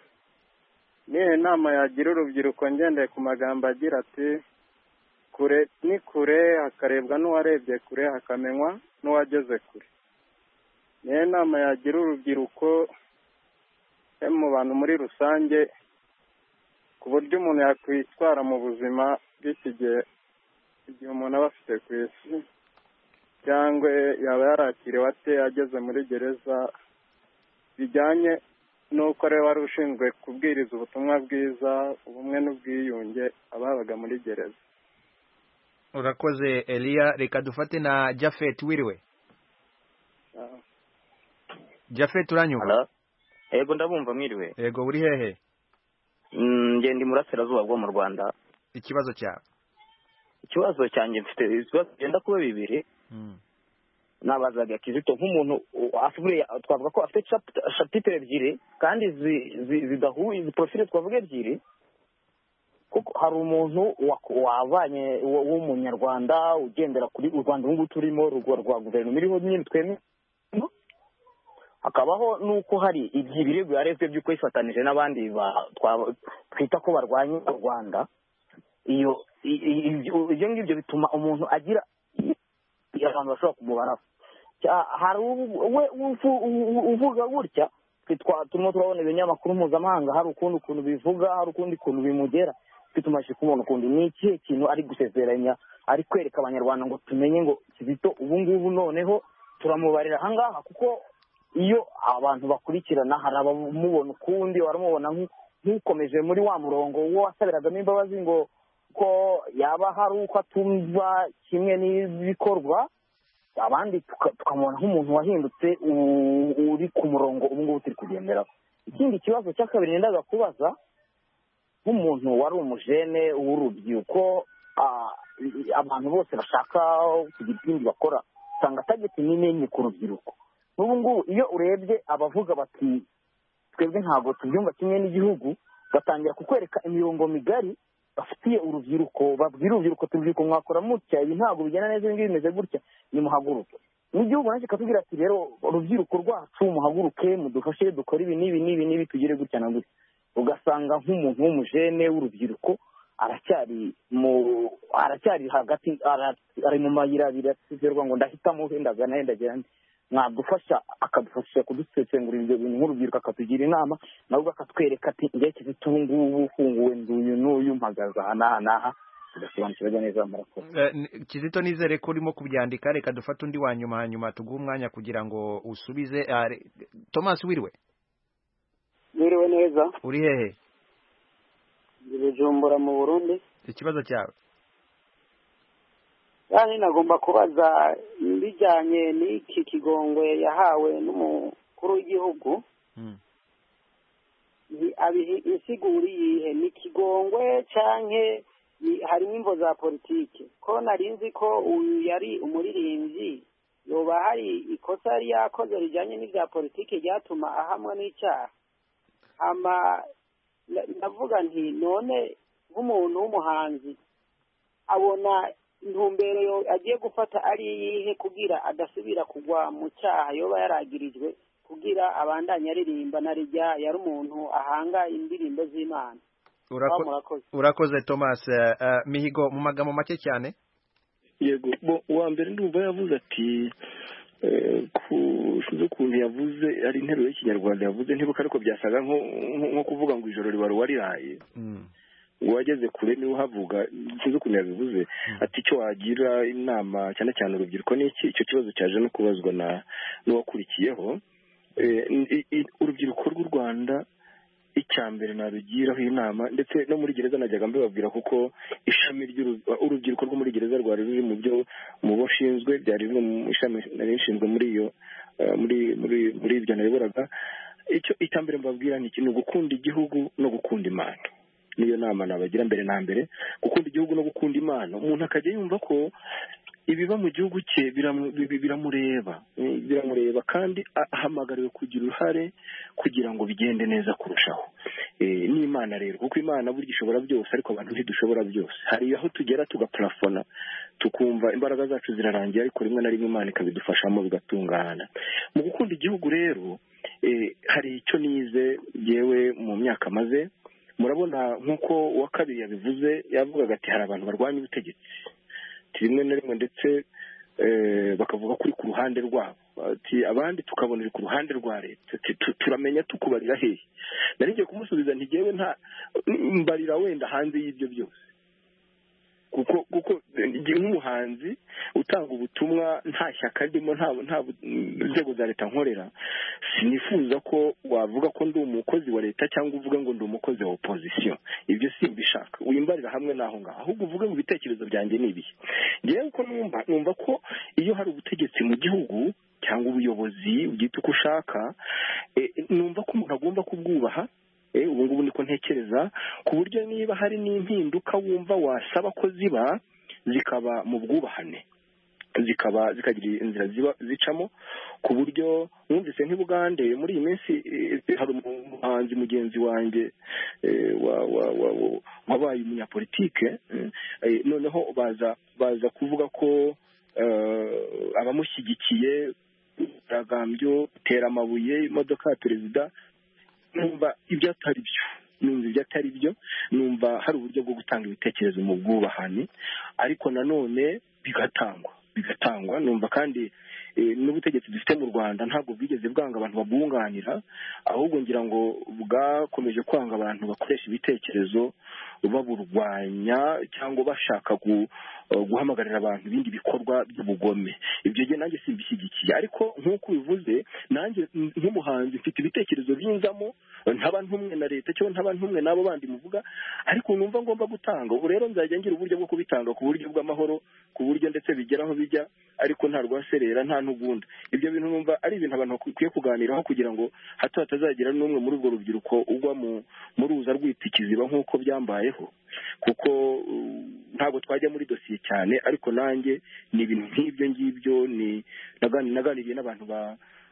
nihe nama yagira urubyiruko ngendeye ku magambo agira ati kure ni kure hakarebwa n'uwarebye kure hakamenywa n'uwageze kure? Nihe nama yagira urubyiruko mu bantu muri rusange ku buryo umuntu yakwitwara mu buzima bw'iki gihe igihe umuntu aba afite ku isi, cyangwa yaba yarakiriwe ate ageze muri gereza, bijyanye n'uko rero wari ushinzwe kubwiriza ubutumwa bwiza, ubumwe n'ubwiyunge ababaga muri gereza? Urakoze Elia, reka dufate na Jafet. Wiriwe? uh. Jafet, uranyumva? Yego ndabumva. Mwiriwe? Yego, uri hehe? Mm, nge ndi murasirazuba bwo mu Rwanda. Ikibazo cyawe? Ikibazo cyanjye mfite ibibazo byenda kuba bibiri. Mm. Nabazaga Kizito nk'umuntu afure, twavuga ko afite chapitre ebyiri kandi zidahuye, izi profile twavuga ebyiri, kuko hari umuntu wavanye w'umunyarwanda ugendera kuri u Rwanda ubu turimo rwa guverinoma iriho nyine tweme, hakabaho nuko hari ibyibirego yarezwe by'uko yifatanije n'abandi twita ko barwanya u Rwanda. Iyo ibyo ngibyo bituma umuntu agira abantu bashobora kumubara. Hari we uvuga gutya, turimo turabona ibinyamakuru mpuzamahanga hari ukundi ukuntu bivuga, hari ukundi kuntu bimugera, tumaze kubona ukundi ni ikihe kintu ari gusezeranya, ari kwereka abanyarwanda ngo tumenye ngo Kizito ubu ngubu noneho turamubarira ahangaha. Kuko iyo abantu bakurikirana hari abamubona ukundi, baramubona nk'ukomeje muri wa murongo wo wasabiragamo imbabazi ngo ko yaba hari uko atumva kimwe n'ibikorwa, abandi tukamubona nk'umuntu wahindutse uri ku murongo ubu ngubu turi kugenderaho. Ikindi kibazo cya kabiri nendaga kubaza, nk'umuntu wari umujene w'urubyiruko, abantu bose bashaka kugira ikindi bakora, usanga atagetse n'inini ku rubyiruko. N'ubu ngubu iyo urebye abavuga bati twebwe ntabwo tubyumva kimwe n'igihugu batangira kukwereka imirongo migari bafitiye urubyiruko babwira urubyiruko turubyiruko mwakora mutya ibi ntabwo bigenda neza ibi ngibi bimeze gutya nimuhaguruke n'igihugu nanjye katubwira ati rero urubyiruko rwacu muhaguruke mudufashe dukore ibi n'ibi n'ibi n'ibi tugire gutya na gutya ugasanga nk'umuntu w'umujene w'urubyiruko aracyari mu aracyari hagati ari mu mayira abiri asizerwa ngo ndahitamo ndagana ndagera mwadufasha akadufasha kudusesengura ibyo bintu nk'urubyiruko akatugira inama nabwo akatwereka ati ngiye kizito ubu ngubu ufunguwe nduyu n'uyu mpagaze aha n'aha n'aha tugasobanukirwa neza murakoze Kizito nizere ko urimo kubyandika reka dufate undi wa nyuma hanyuma tuguhe umwanya kugira ngo usubize Thomas wiriwe wiriwe neza uri hehe ndi Bujumbura mu Burundi ikibazo cyawe yani nagomba kubaza bijyanye n'iki kigongwe yahawe n'umukuru w'igihugu abihi insiguri yihe ni kigongwe canke harimo imvo za politike ko narinzi ko uyu yari umuririmbyi yoba hari ikosa yari yakoze rijyanye n'ibya politike ryatuma ahamwa n'icyaha ama ndavuga nti none nk'umuntu w'umuhanzi abona intumbero agiye gufata ari iyihe kugira adasubira kugwa mu cyaha yoba yaragirijwe kugira abandanye aririmba na rijya yari umuntu ahanga indirimbo z'Imana urakoze Thomas Mihigo mu magambo make cyane yego uwa mbere ndumva yavuze ati kuzuza ukuntu yavuze ari interuro y'ikinyarwanda yavuze ntibuka ariko byasaga nko kuvuga ngo ijoro riba wariraye uwageze kure niwe uhavuga kuzuza ukuntu yabivuze ati icyo wagira inama cyane cyane urubyiruko n'iki icyo kibazo cyaje no kubazwa na n'uwakurikiyeho urubyiruko rw'u Rwanda icyambere narugiraho inama ndetse no muri gereza najyaga mbibabwira kuko ishami ry'urubyiruko rwo muri gereza rwari ruri mu byo mu bo nshinzwe byari bimwe mu ishami nari nshinzwe muri iyo muri muri muri ibyo nayoboraga icyo icyambere mbabwira ni ikintu gukunda igihugu no gukunda Imana niyo nama nabagira mbere na mbere gukunda igihugu no gukunda Imana umuntu akajya yumva ko ibiba mu gihugu cye biramureba biramureba kandi ahamagariwe kugira uruhare kugira ngo bigende neza kurushaho n'Imana rero kuko Imana burya ishobora byose ariko abantu ntidushobora byose hari aho tugera tugaplafona tukumva imbaraga zacu zirarangiye ariko rimwe na rimwe Imana ikabidufashamo bigatungana mu gukunda igihugu rero hari icyo nize yewe mu myaka maze murabona nk'uko uwa kabiri yabivuze yavugaga ati hari abantu barwanya ubutegetsi rimwe na rimwe ndetse bakavuga kuri ku ruhande rwabo ati abandi tukabonera ku ruhande rwa leta turamenya tukubarira hehe nari ngiye kumusubiza ntigewe nta mbarira wenda hanze y'ibyo byose kuko kuko nk'umuhanzi utanga ubutumwa nta shyaka ndimo nta nzego za leta nkorera sinifuza ko wavuga ko ndi umukozi wa leta cyangwa uvuga ngo ndi umukozi wa opposition ibyo simbishaka wimbarira hamwe naho ngaho ahubwo uvuge mu bitekerezo byanjye nibihe ngewe ko numva numva ko iyo hari ubutegetsi mu gihugu cyangwa ubuyobozi ubyita uko ushaka numva ko umuntu agomba kubwubaha ubu ngubu niko ntekereza ku buryo niba hari n'impinduka wumva wasaba ko ziba zikaba mu bwubahane zikaba zikagira inzira ziba zicamo ku buryo mwumvise nk'Ibugande muri iyi minsi hari umuhanzi mugenzi wanjye wabaye umunyapolitike noneho baza baza kuvuga ko abamushyigikiye baragambyo gutera amabuye imodoka ya perezida numva ibyo atari byo numva ibyo atari byo numva hari uburyo bwo gutanga ibitekerezo mu bwubahane ariko nanone bigatangwa bigatangwa numva kandi n'ubutegetsi dufite mu Rwanda ntabwo bwigeze bwanga abantu babwunganira ahubwo ngira ngo bwakomeje kwanga abantu bakoresha ibitekerezo baburwanya cyangwa bashaka guhamagarira abantu ibindi bikorwa by'ubugome ibyo gihe nanjye simbishyigikiye ariko nk'uko ubivuze nanjye nk'umuhanzi mfite ibitekerezo byinzamo ntaba ntumwe na leta cyangwa ntaba ntumwe n'abo bandi muvuga ariko numva ngomba gutanga ubu rero nzajya ngira uburyo bwo kubitanga ku buryo bw'amahoro ku buryo ndetse bigera aho bijya ariko nta rwaserera nta n'ugunda ibyo bintu numva ari ibintu abantu bakwiye kuganiraho kugira ngo hato hatazagira n'umwe muri urwo rubyiruko ugwa mu ruza rwita ikiziba nk'uko byambayeho kuko ntabwo twajya muri dosiye cyane ariko nanjye ni ibintu nk'ibyo ngibyo ni naganiriye n'abantu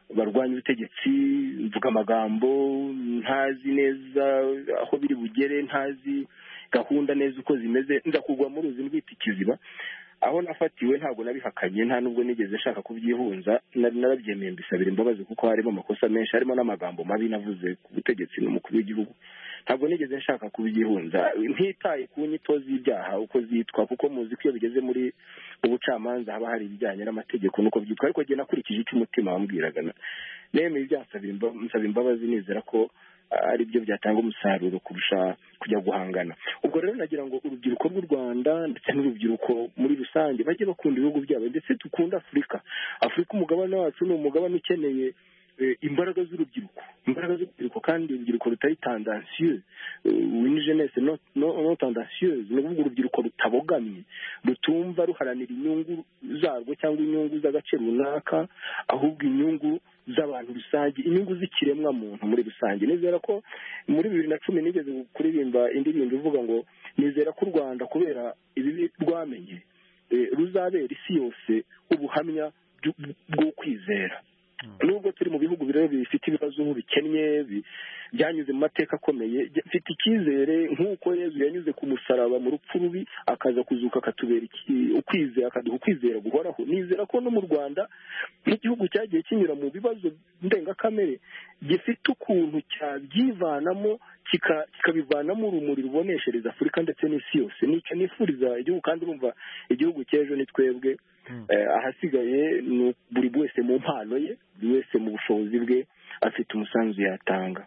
barwanya ubutegetsi mvuga amagambo ntazi neza aho biri bugere ntazi gahunda neza uko zimeze nza kugwa mu ruzi ndwita ikiziba aho nafatiwe ntabwo nabihakanye nta nubwo nigeze nshaka kubyihunza narabyemeye mbisabira imbabazi kuko harimo amakosa menshi harimo n'amagambo mabi navuze ku butegetsi n'umukuru w'igihugu ntabwo nigeze nshaka kubyihunza ntitaye ku nyito z'ibyaha uko zitwa kuko muzi ko iyo bigeze muri ubucamanza haba hari ibijyanye n'amategeko nuko byitwa ariko jye nakurikije icyo umutima wambwiraga nemeye ibyansaba imbabazi nizera ko ari byo byatanga umusaruro kurusha kujya guhangana ubwo rero nagira ngo urubyiruko rw'u Rwanda ndetse n'urubyiruko muri rusange bajye bakunda ibihugu byabo ndetse dukunda Afurika Afurika umugabane wacu ni umugabane ukeneye imbaraga z'urubyiruko imbaraga z'urubyiruko kandi urubyiruko rutari tendancieux une jeunesse non non tendancieuse ni ukuvuga urubyiruko rutabogamye rutumva ruharanira inyungu zarwo cyangwa inyungu z'agace runaka ahubwo inyungu z'abantu rusange inyungu z'ikiremwa muntu muri rusange nizera ko muri bibiri na cumi nigeze kuririmba indirimbo ivuga ngo nizera ko u Rwanda kubera ibi rwamenye ruzabera isi yose ubuhamya bwo kwizera nubwo turi mu bihugu birero bifite ibibazo bikennye byanyuze mu mateka akomeye mfite icyizere nk'uko Yezu yanyuze ku musaraba mu rupfu rubi akaza kuzuka akatubera ukwizera akaduha ukwizera guhoraho nizera ko no mu Rwanda nk'igihugu cyagiye kinyura mu bibazo ndengakamere gifite ukuntu cyabyivanamo kikabivanamo urumuri ruboneshereza Afurika ndetse n'isi yose nicyo nifuriza igihugu kandi urumva igihugu cy'ejo ni twebwe ahasigaye buri wese mu mpano ye buri wese mu bushobozi bwe afite umusanzu yatanga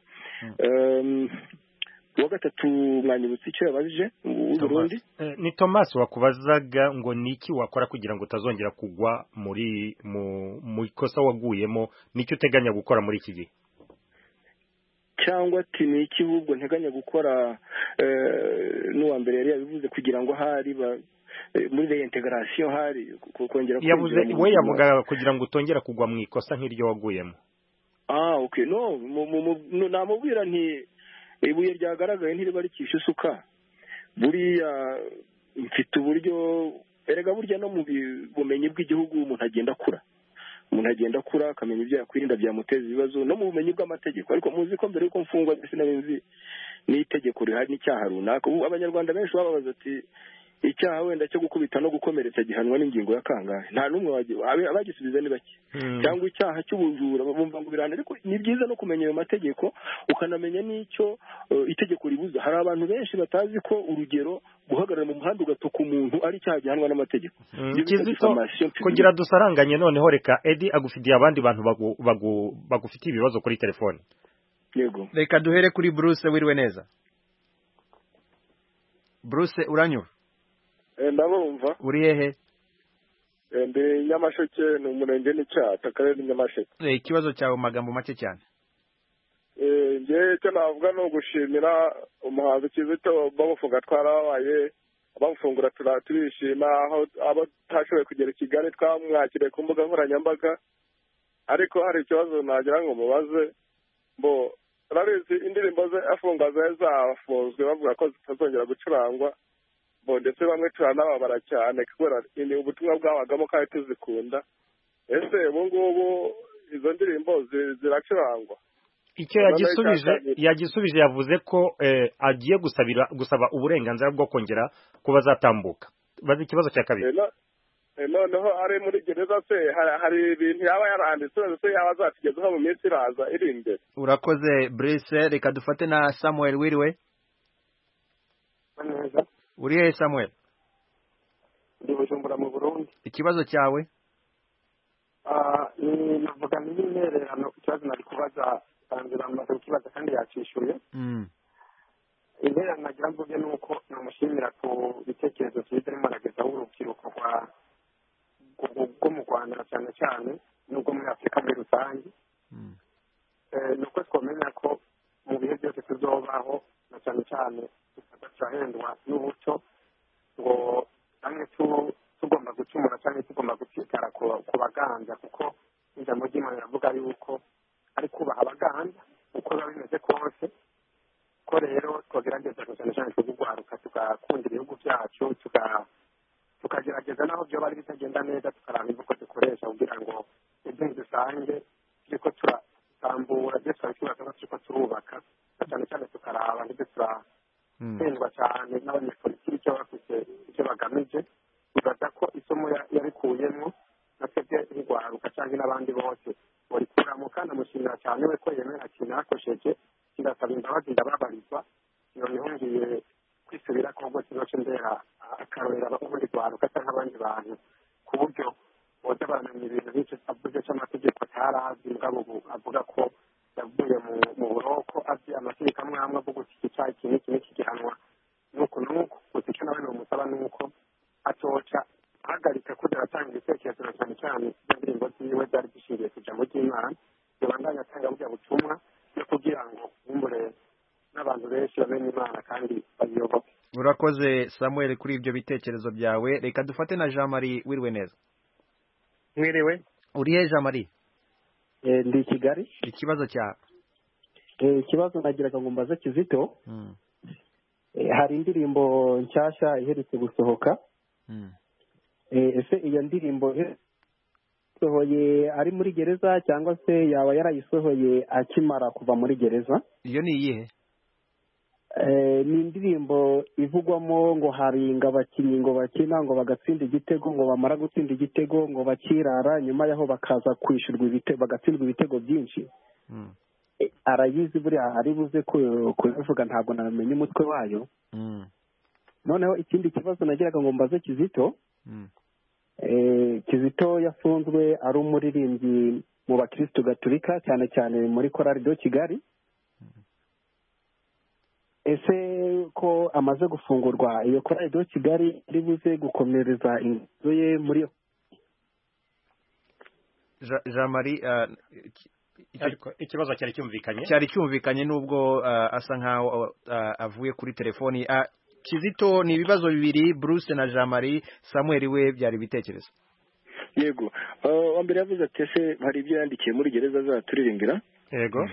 uwa gatatu mwanyibutse icyo yabajije w'Uburundi ni Thomas wakubazaga ngo niki wakora kugira ngo utazongera kugwa muri mu ikosa waguyemo nicyo uteganya gukora muri iki gihe cyangwa ati ni iki ahubwo nteganya gukora n'uwa mbere yari yabivuze kugira ngo hari muri reintegration hari kongera yavuze we yavuga kugira ngo utongera kugwa mu ikosa nk'iryo waguyemo ah okay no namubwira nti ibuye ryagaragaye ntiriba rikisha isuka buriya mfite uburyo erega burya no mu bumenyi bw'igihugu umuntu agenda akura umuntu agenda akura akamenya ibyo yakwirinda byamuteza ibibazo no mu bumenyi bw'amategeko ariko muzi ko mbere yuko mfungwa sinabinzi n'itegeko rihari n'icyaha runaka ubu abanyarwanda benshi bababaza ati icyaha wenda cyo gukubita no gukomeretsa gihanwa n'ingingo ya kangahe nta numwe abagisubiza ni bake cyangwa icyaha cy'ubujura bumva ngo birane ariko ni byiza no kumenya ayo mategeko ukanamenya n'icyo itegeko ribuza hari abantu benshi batazi ko urugero guhagarara mu muhanda ugatuka umuntu ari icyaha gihanwa n'amategeko kugira dusaranganye noneho reka Edi agufitiye abandi bantu bagufitiye ibibazo kuri telefone yego reka duhere kuri Bruce wiriwe neza Bruce uranyura ndabumva uri hehe ndi Nyamasheke ni umurenge n'Icyata akarere Nyamasheke ikibazo cyawe magambo make cyane njye icyo navuga ni ugushimira umuhanzi Kizito bamufunga twarabaye bamufungura turishima aho abo tashoboye kugera i Kigali twamwakiriye ku mbuga nkoranyambaga ariko hari ikibazo nagira ngo mubaze mbo urabizi indirimbo ze afunga ze zafunzwe bavuga ko zitazongera gucurangwa bo ndetse bamwe turanababara cyane kubera ni ubutumwa bwabagamo kandi tuzikunda ese ubu ngubu izo ndirimbo ziracurangwa icyo yagisubije yagisubije yavuze ko agiye gusabira gusaba uburenganzira bwo kongera kuba zatambuka bazi ikibazo cya kabiri noneho ari muri gereza se hari ibintu yaba yaranditse se yaba azatugezaho mu minsi iraza iri imbere urakoze Brice reka dufate na Samuel wiriwe uri he Samuel ndi Bujumbura mu Burundi ikibazo cyawe ah ni navuga ni intererano ku kibazo nari kubaza tangira amaze kukibaza kandi yacishuye mm intererano nagira mvuge nuko namushimira ku bitekerezo byiza arimo aragezaho urubyiruko rwa rwo mu Rwanda cyane cyane n'ubwo muri Afurika muri rusange nuko twamenya ko mu bihe byose tuzobaho na cyane cyane turahendwa n'ubuto ngo namwe tugomba gucumura cyangwa tugomba gucikara ku baganda kuko ijambo ry'Imana riravuga yuko ari kubaha abaganda uko biba bimeze kose ko rero twagerageza cyane cyane tugwaruka tugakunda ibihugu byacu tukagerageza naho byo bari bitagenda neza tukaraba imvugo dukoresha kugira ngo ibyo dusange turiko turatambura ndetse turakibaza ko turiko turubaka cyane cyane tukaraba ndetse turatendwa cyane n'abanyepolitike bafite icyo bagamije bibaza ko isomo yarikuyemo natwebwe nk'urwaruka cyangwa n'abandi bose barikuramo kandi amushimira cyane we ko yemera ikintu yakosheje kigasaba imbabazi ndababarizwa noneho ngiye kwisubira ko rwose ntoce ndera akarorera ubundi rwaruka cyangwa abandi bantu ku buryo boza baramenya ibintu nk'icyo avuze cy'amategeko atarazi mugabo ubu avuga ko yavuye mu buroko azi amategeko amwe amwe avuga uti iki cyaha iki n'iki n'iki gihanwa nuko nuko gusa icyo nawe nomusaba ni uko atoca ahagarika kuza aratanga ibitekerezo na cyane cyane indirimbo ziwe zari zishingiye ku ijambo ry'imana yabandanya atanga burya butumwa no kugira ngo bumbure n'abantu benshi bamenye imana kandi bayiyoboke. Urakoze Samuel kuri ibyo bitekerezo byawe. Reka dufate na Jean Marie. Wiriwe neza? Mwiriwe. Urihe Jean Marie? Eh, ndi Kigali. Ikibazo cyawe? Eh, ikibazo nagiraga ngo mbaze Kizito. Mm. Eh, hari indirimbo nshyashya iherutse gusohoka. Mm. Eh, ese iyo ndirimbo sohoye ari muri gereza cyangwa se yaba yarayisohoye akimara kuva muri gereza? Iyo ni iyihe? Eh, ni indirimbo ivugwamo ngo hari ngo abakinnyi ngo bakina ngo bagatsinda igitego ngo bamara gutsinda igitego ngo bakirara nyuma yaho bakaza kwishyurwa ibitego bagatsindwa ibitego byinshi. Mm. E, arayizi buriya ari buze kubivuga ntabwo namenye umutwe wayo. Mm. Noneho ikindi kibazo nagiraga ngo mbaze Kizito. Mm. Eh, Kizito yafunzwe ari umuririmbyi mu bakristo gatolika cyane cyane muri Korali do Kigali. Ese ko amaze gufungurwa iyo Korali do Kigali ari buze gukomereza inzu ye muri Jean Marie uh, ariko ikibazo cyari cyumvikanye cyari cyumvikanye nubwo uh, asa nkaho uh, avuye kuri telefoni. uh, Kizito ni ibibazo bibiri, Bruce na Jean Marie. Samuel we byari bitekerezo. Yego uh, ambere yavuze ati ese hari ibyo yandikiye muri gereza zaturirimbira. Yego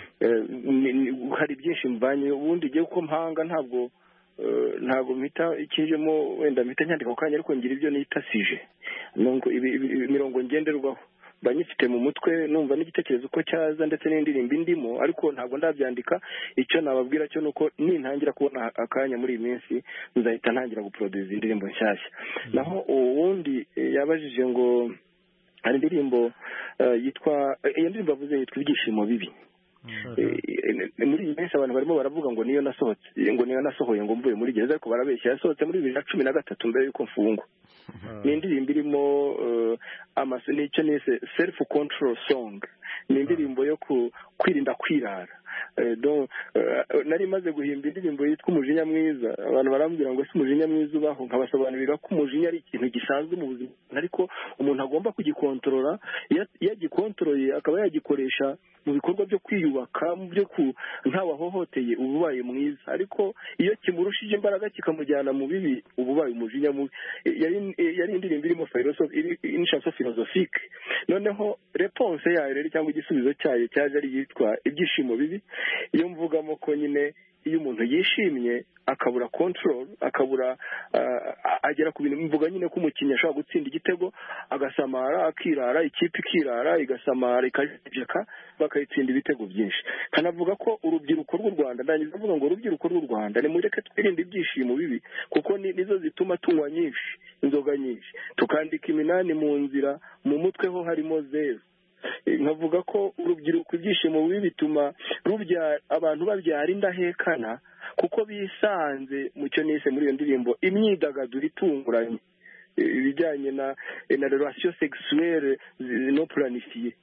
uh, hari byinshi mbanye ubundi giye uko mpanga ntabwo uh, ntabwo mpita ikijemo wenda mpita nyandika ko kanya ariko ngira ibyo nitasije nongo imirongo ngenderwaho banyifite mu mutwe numva n'igitekerezo uko cyaza ndetse n'indirimbo indimo ariko ntabwo ndabyandika. Icyo nababwira cyo nuko nintangira kubona akanya muri iyi minsi nzahita ntangira guproduce indirimbo nshyashya. Mm. Naho uwundi yabajije ngo hari indirimbo uh, yitwa iyo ndirimbo avuze yitwa ibyishimo bibi. Mm. E, muri iyi minsi abantu barimo baravuga ngo niyo nasohotse ngo niyo nasohoye ngo mvuye muri gereza ariko barabeshya yasohotse muri bibiri na cumi na gatatu mbere yuko mfungwa. Ni indirimbo irimo uh, amaso n'icyo nise self control song. Ni indirimbo yo kwirinda kwirara. Uh, donc uh, nari maze guhimba indirimbo yitwa umujinya mwiza. Abantu barambwira ngo si umujinya mwiza ubaho, nkabasobanurira ko umujinya ari ikintu gisanzwe mu buzima ariko umuntu agomba kugikontorora. Yagikontroye akaba yagikoresha mu bikorwa byo kwiyubaka mu byo ku ntawahohoteye ububaye mwiza ariko iyo kimurushije imbaraga kikamujyana mu bibi ububaye umujinya mubi. Yari yari indirimbo irimo philosophe une chanson philosophique. Noneho réponse yayo rero cyangwa igisubizo cyayo cyaje ari yitwa ibyishimo bibi. Iyo mvugamo ko nyine iyo umuntu yishimye akabura control akabura uh, agera ku bintu mvuga nyine ko umukinnyi ashobora gutsinda igitego agasamara akirara ikipe ikirara igasamara ikajeka bakayitsinda ibitego byinshi. Kanavuga ko urubyiruko rw'u Rwanda ndangiza mvuga ngo urubyiruko rw'u Rwanda ni mureke twirinde ibyishimo bibi kuko nizo zituma tunywa nyinshi inzoga nyinshi tukandika iminani mu nzira mu mutwe ho harimo zeru. Nkavuga ko urubyiruko ibyishimo bibi bituma rubya abantu babyara indahekana kuko bisanze mu cyo nise muri iyo ndirimbo imyidagaduro itunguranye ibijyanye na na relation sexuelle no planifiée.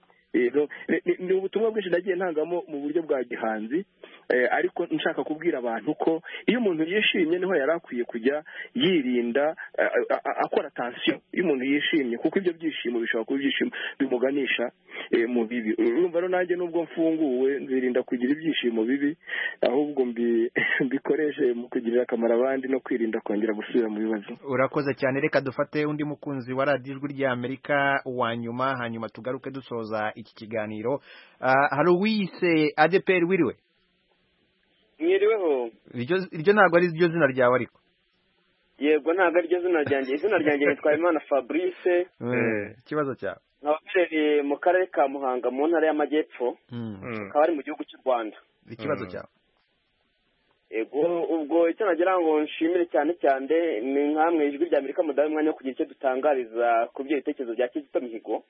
Ni ubutumwa bwinshi nagiye ntangamo mu buryo bwa gihanzi ariko nshaka kubwira abantu ko iyo umuntu yishimye niho yari akwiye kujya yirinda akora attention. Iyo umuntu yishimye kuko ibyo byishimo bishobora kuba ibyishimo bimuganisha mu bibi. Urumva rero nanjye nubwo mfunguwe nzirinda kugira ibyishimo bibi ahubwo mbikoreshe mu kugirira akamaro abandi no kwirinda kongera gusubira mu bibazo. Urakoze cyane. Reka dufate undi mukunzi wa Radio Ijwi ry'Amerika wa nyuma hanyuma tugaruke dusoza iki kiganiro. Uh, hari uwise A D P R. Wiriwe? Mwiriweho. Iryo ntabwo ari ryo zina ryawe ariko? Yego ntabwo ari ryo zina ryanjye. Izina ryanjye nitwa Imana Fabrice. Eh, kibazo cyawe. nk'abaherereye mu karere ka Muhanga mu ntara y'Amajyepfo akaba ari mu gihugu cy'u Rwanda. Ikibazo cyawe. Ego ubwo icyo nagira ngo nshimire cyane cyane ni nkamwe ijwi rya Amerika mudahe umwanya wo kugira icyo dutangariza ku byo bitekerezo bya Kizito Mihigo.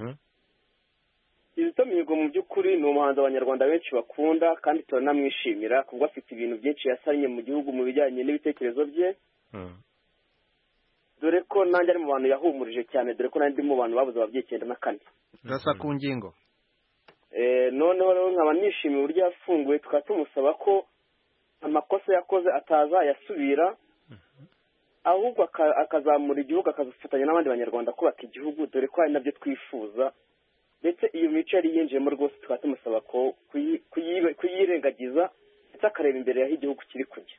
Kizito Mihigo mu by'ukuri ni umuhanzi abanyarwanda benshi bakunda kandi turanamwishimira kuko afite ibintu byinshi yasanye mu gihugu mu bijyanye n'ibitekerezo bye. Dore ko nanjye ari mu bantu yahumurije cyane, dore ko nanjye ndi mu bantu babuze ababyeyi icyenda na kane. Rasa ku ngingo. Eh noneho rero nkaba nishimiye uburyo yafunguye, tukaba tumusaba ko amakosa yakoze ataza yasubira, ahubwo akazamura igihugu akazafatanya n'abandi banyarwanda kubaka igihugu, dore ko ari nabyo twifuza. Ndetse iyo mico yari yinjiyemo rwose tukaba tumusaba ko kuyirengagiza ndetse akareba imbere y'aho igihugu kiri kujya.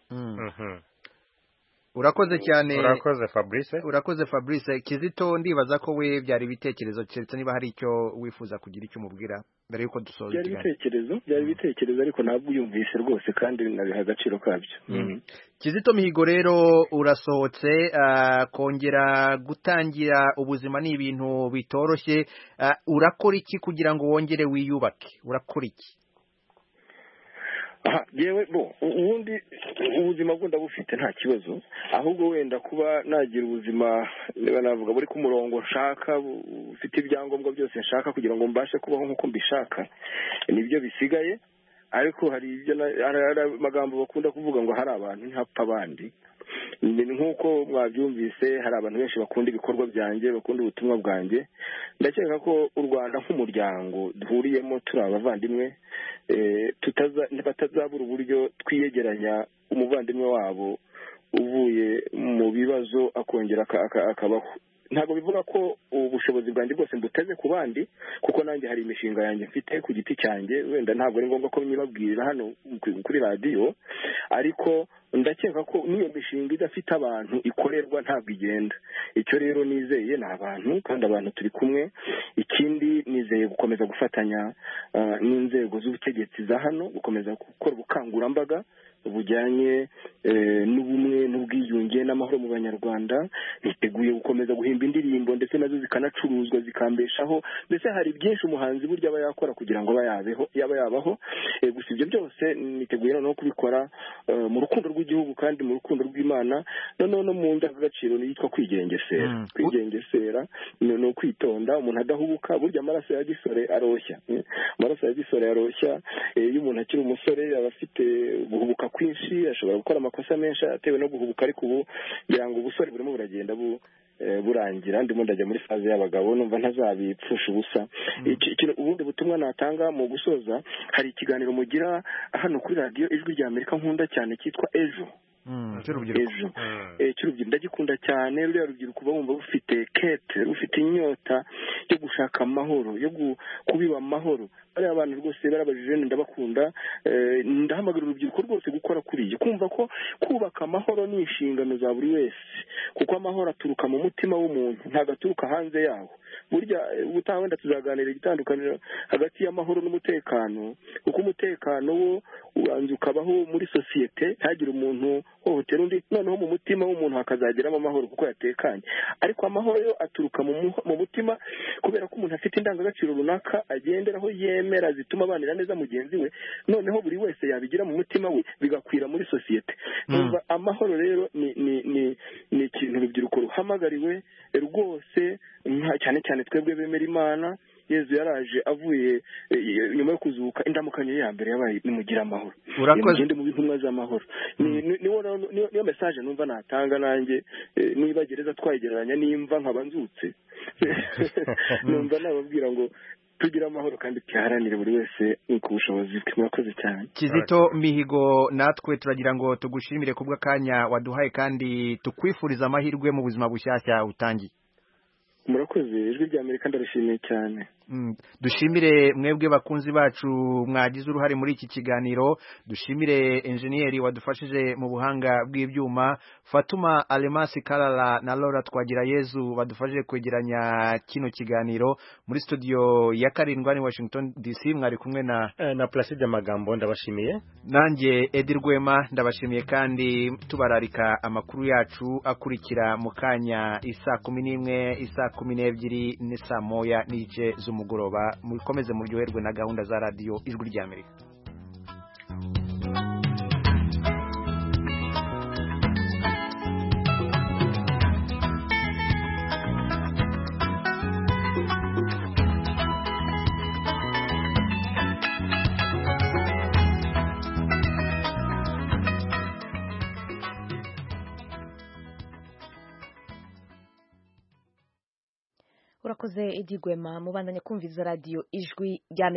Urakoze cyane. Urakoze Fabrice. Urakoze Fabrice. Kizito ndibaza ko we byari ibitekerezo cyetse niba hari icyo wifuza kugira icyo umubwira mbere yuko dusoza byari ibitekerezo byari ibitekerezo ariko ntabwo uyumvise rwose kandi nabiha agaciro kabyo. Kizito Mihigo rero urasohotse, kongera gutangira ubuzima ni ibintu bitoroshye, urakora iki kugira ngo wongere wiyubake? Urakora iki? aha yewe bo ubundi ubuzima bwo ndabufite nta kibazo, ahubwo wenda kuba nagira ubuzima niba navuga buri ku murongo nshaka, ufite ibyangombwa byose nshaka kugira ngo mbashe kubaho nk'uko mbishaka, nibyo bisigaye. Ariko hari ibyo amagambo bakunda kuvuga ngo hari abantu ntapfa abandi, nk'uko mwabyumvise hari abantu benshi bakunda ibikorwa byanjye, bakunda ubutumwa bwanjye. Ndakeka ko u Rwanda nk'umuryango duhuriyemo turi abavandimwe, batazabura uburyo twiyegeranya umuvandimwe wabo uvuye mu bibazo akongera akabaho. Ntabwo bivuga ko ubushobozi bwanjye bwose mbuteze ku bandi, kuko nanjye hari imishinga yanjye mfite ku giti cyanjye, wenda ntabwo ari ngombwa ko nyibabwirira hano kuri radiyo, ariko ndakeka ko n'iyo mishinga idafite abantu ikorerwa ntabwo igenda. Icyo rero nizeye ni abantu, kandi abantu turi kumwe. Ikindi nizeye gukomeza gufatanya n'inzego z'ubutegetsi za hano, gukomeza gukora ubukangurambaga bujyanye n'ubumwe n'ubwiyunge n'amahoro mu Banyarwanda. Niteguye gukomeza guhimba indirimbo ndetse nazo zikanacuruzwa zikambeshaho, ndetse hari byinshi umuhanzi burya aba yakora kugira ngo yaba yabaho. Gusa ibyo byose niteguye noneho kubikora mu rukundo rw'igihugu kandi mu rukundo rw'Imana, noneho no mu ndangagaciro yitwa kwigengesera. Kwigengesera ni ukwitonda, umuntu adahubuka. Burya amaraso ya gisore aroshya, amaraso ya gisore aroshya. Iyo umuntu akiri umusore aba afite guhubuka kwinshi, ashobora gukora amakosa menshi atewe no guhubuka, ariko ubu ngira ngo ubusore burimo buragenda bu burangira. Ndimo ndajya muri faze y'abagabo, numva ntazabipfusha ubusa. Ubundi butumwa natanga mu gusoza, hari ikiganiro mugira hano kuri radiyo Ijwi rya Amerika nkunda cyane cyitwa Ejo. Ejo cy'urubyiruko ndagikunda cyane. Ruriya rubyiruko uba wumva rufite kete, rufite inyota yo gushaka amahoro, yo kubiba amahoro. Bariya abantu rwose barabajije, ndabakunda. Ndahamagarira urubyiruko rwose gukora kuri iyo, kumva ko kubaka amahoro ni inshingano za buri wese, kuko amahoro aturuka mu mutima w'umuntu, ntabwo aturuka hanze yawo. Burya ubutaha wenda tuzaganira igitandukaniro hagati y'amahoro n'umutekano, kuko umutekano wo ubanza ukabaho muri sosiyete, ntagire umuntu hohotera undi, noneho mu mutima w'umuntu hakazageramo amahoro kuko yatekanye. Ariko amahoro yo aturuka mu mutima, kubera ko umuntu afite indangagaciro runaka agenderaho yemera zituma abanira neza mugenzi we, noneho buri wese yabigira mu mutima we bigakwira muri sosiyete. Numva amahoro rero ni ni ni ni ikintu urubyiruko ruhamagariwe rwose, cyane cyane twebwe bemera Imana. Yezu yaraje avuye nyuma yo kuzuka, indamukanyo ya mbere yabaye nimugira amahoro, mugende mu bintumwa z'amahoro. Niyo message numva natanga nanjye, niba gereza twayigereranya nimva nkaba nzutse, numva nababwira ngo tugira amahoro kandi tuharanire buri wese ku bushobozi bwe. Murakoze cyane. Kizito Mihigo, natwe turagira ngo tugushimire kubw'akanya waduhaye kandi tukwifuriza amahirwe mu buzima bushyashya utangiye. Murakoze. Ijwi rya Amerika ndarishimiye cyane. dushimire mwebwe bakunzi bacu mwagize uruhare muri iki kiganiro, dushimire engineer wadufashije mu buhanga bw'ibyuma, Fatuma Alemasi Kalala na Laura Twagirayezu badufashije kwegeranya kino kiganiro. Muri studio ya karindwi ni Washington D C mwari kumwe na eh, na Placide Magambo. Ndabashimiye nanjye Edi Rwema, ndabashimiye kandi tubararika amakuru yacu akurikira mu kanya isa kumi n'imwe isa kumi n'ebyiri n'isa moya n'igice z'umugoroba. Mukomeze muryoherwe na gahunda za radio Ijwi ry'Amerika. Urakoze Edi Rwema, mubandanye kumviza radio Ijwi ry'Amerika.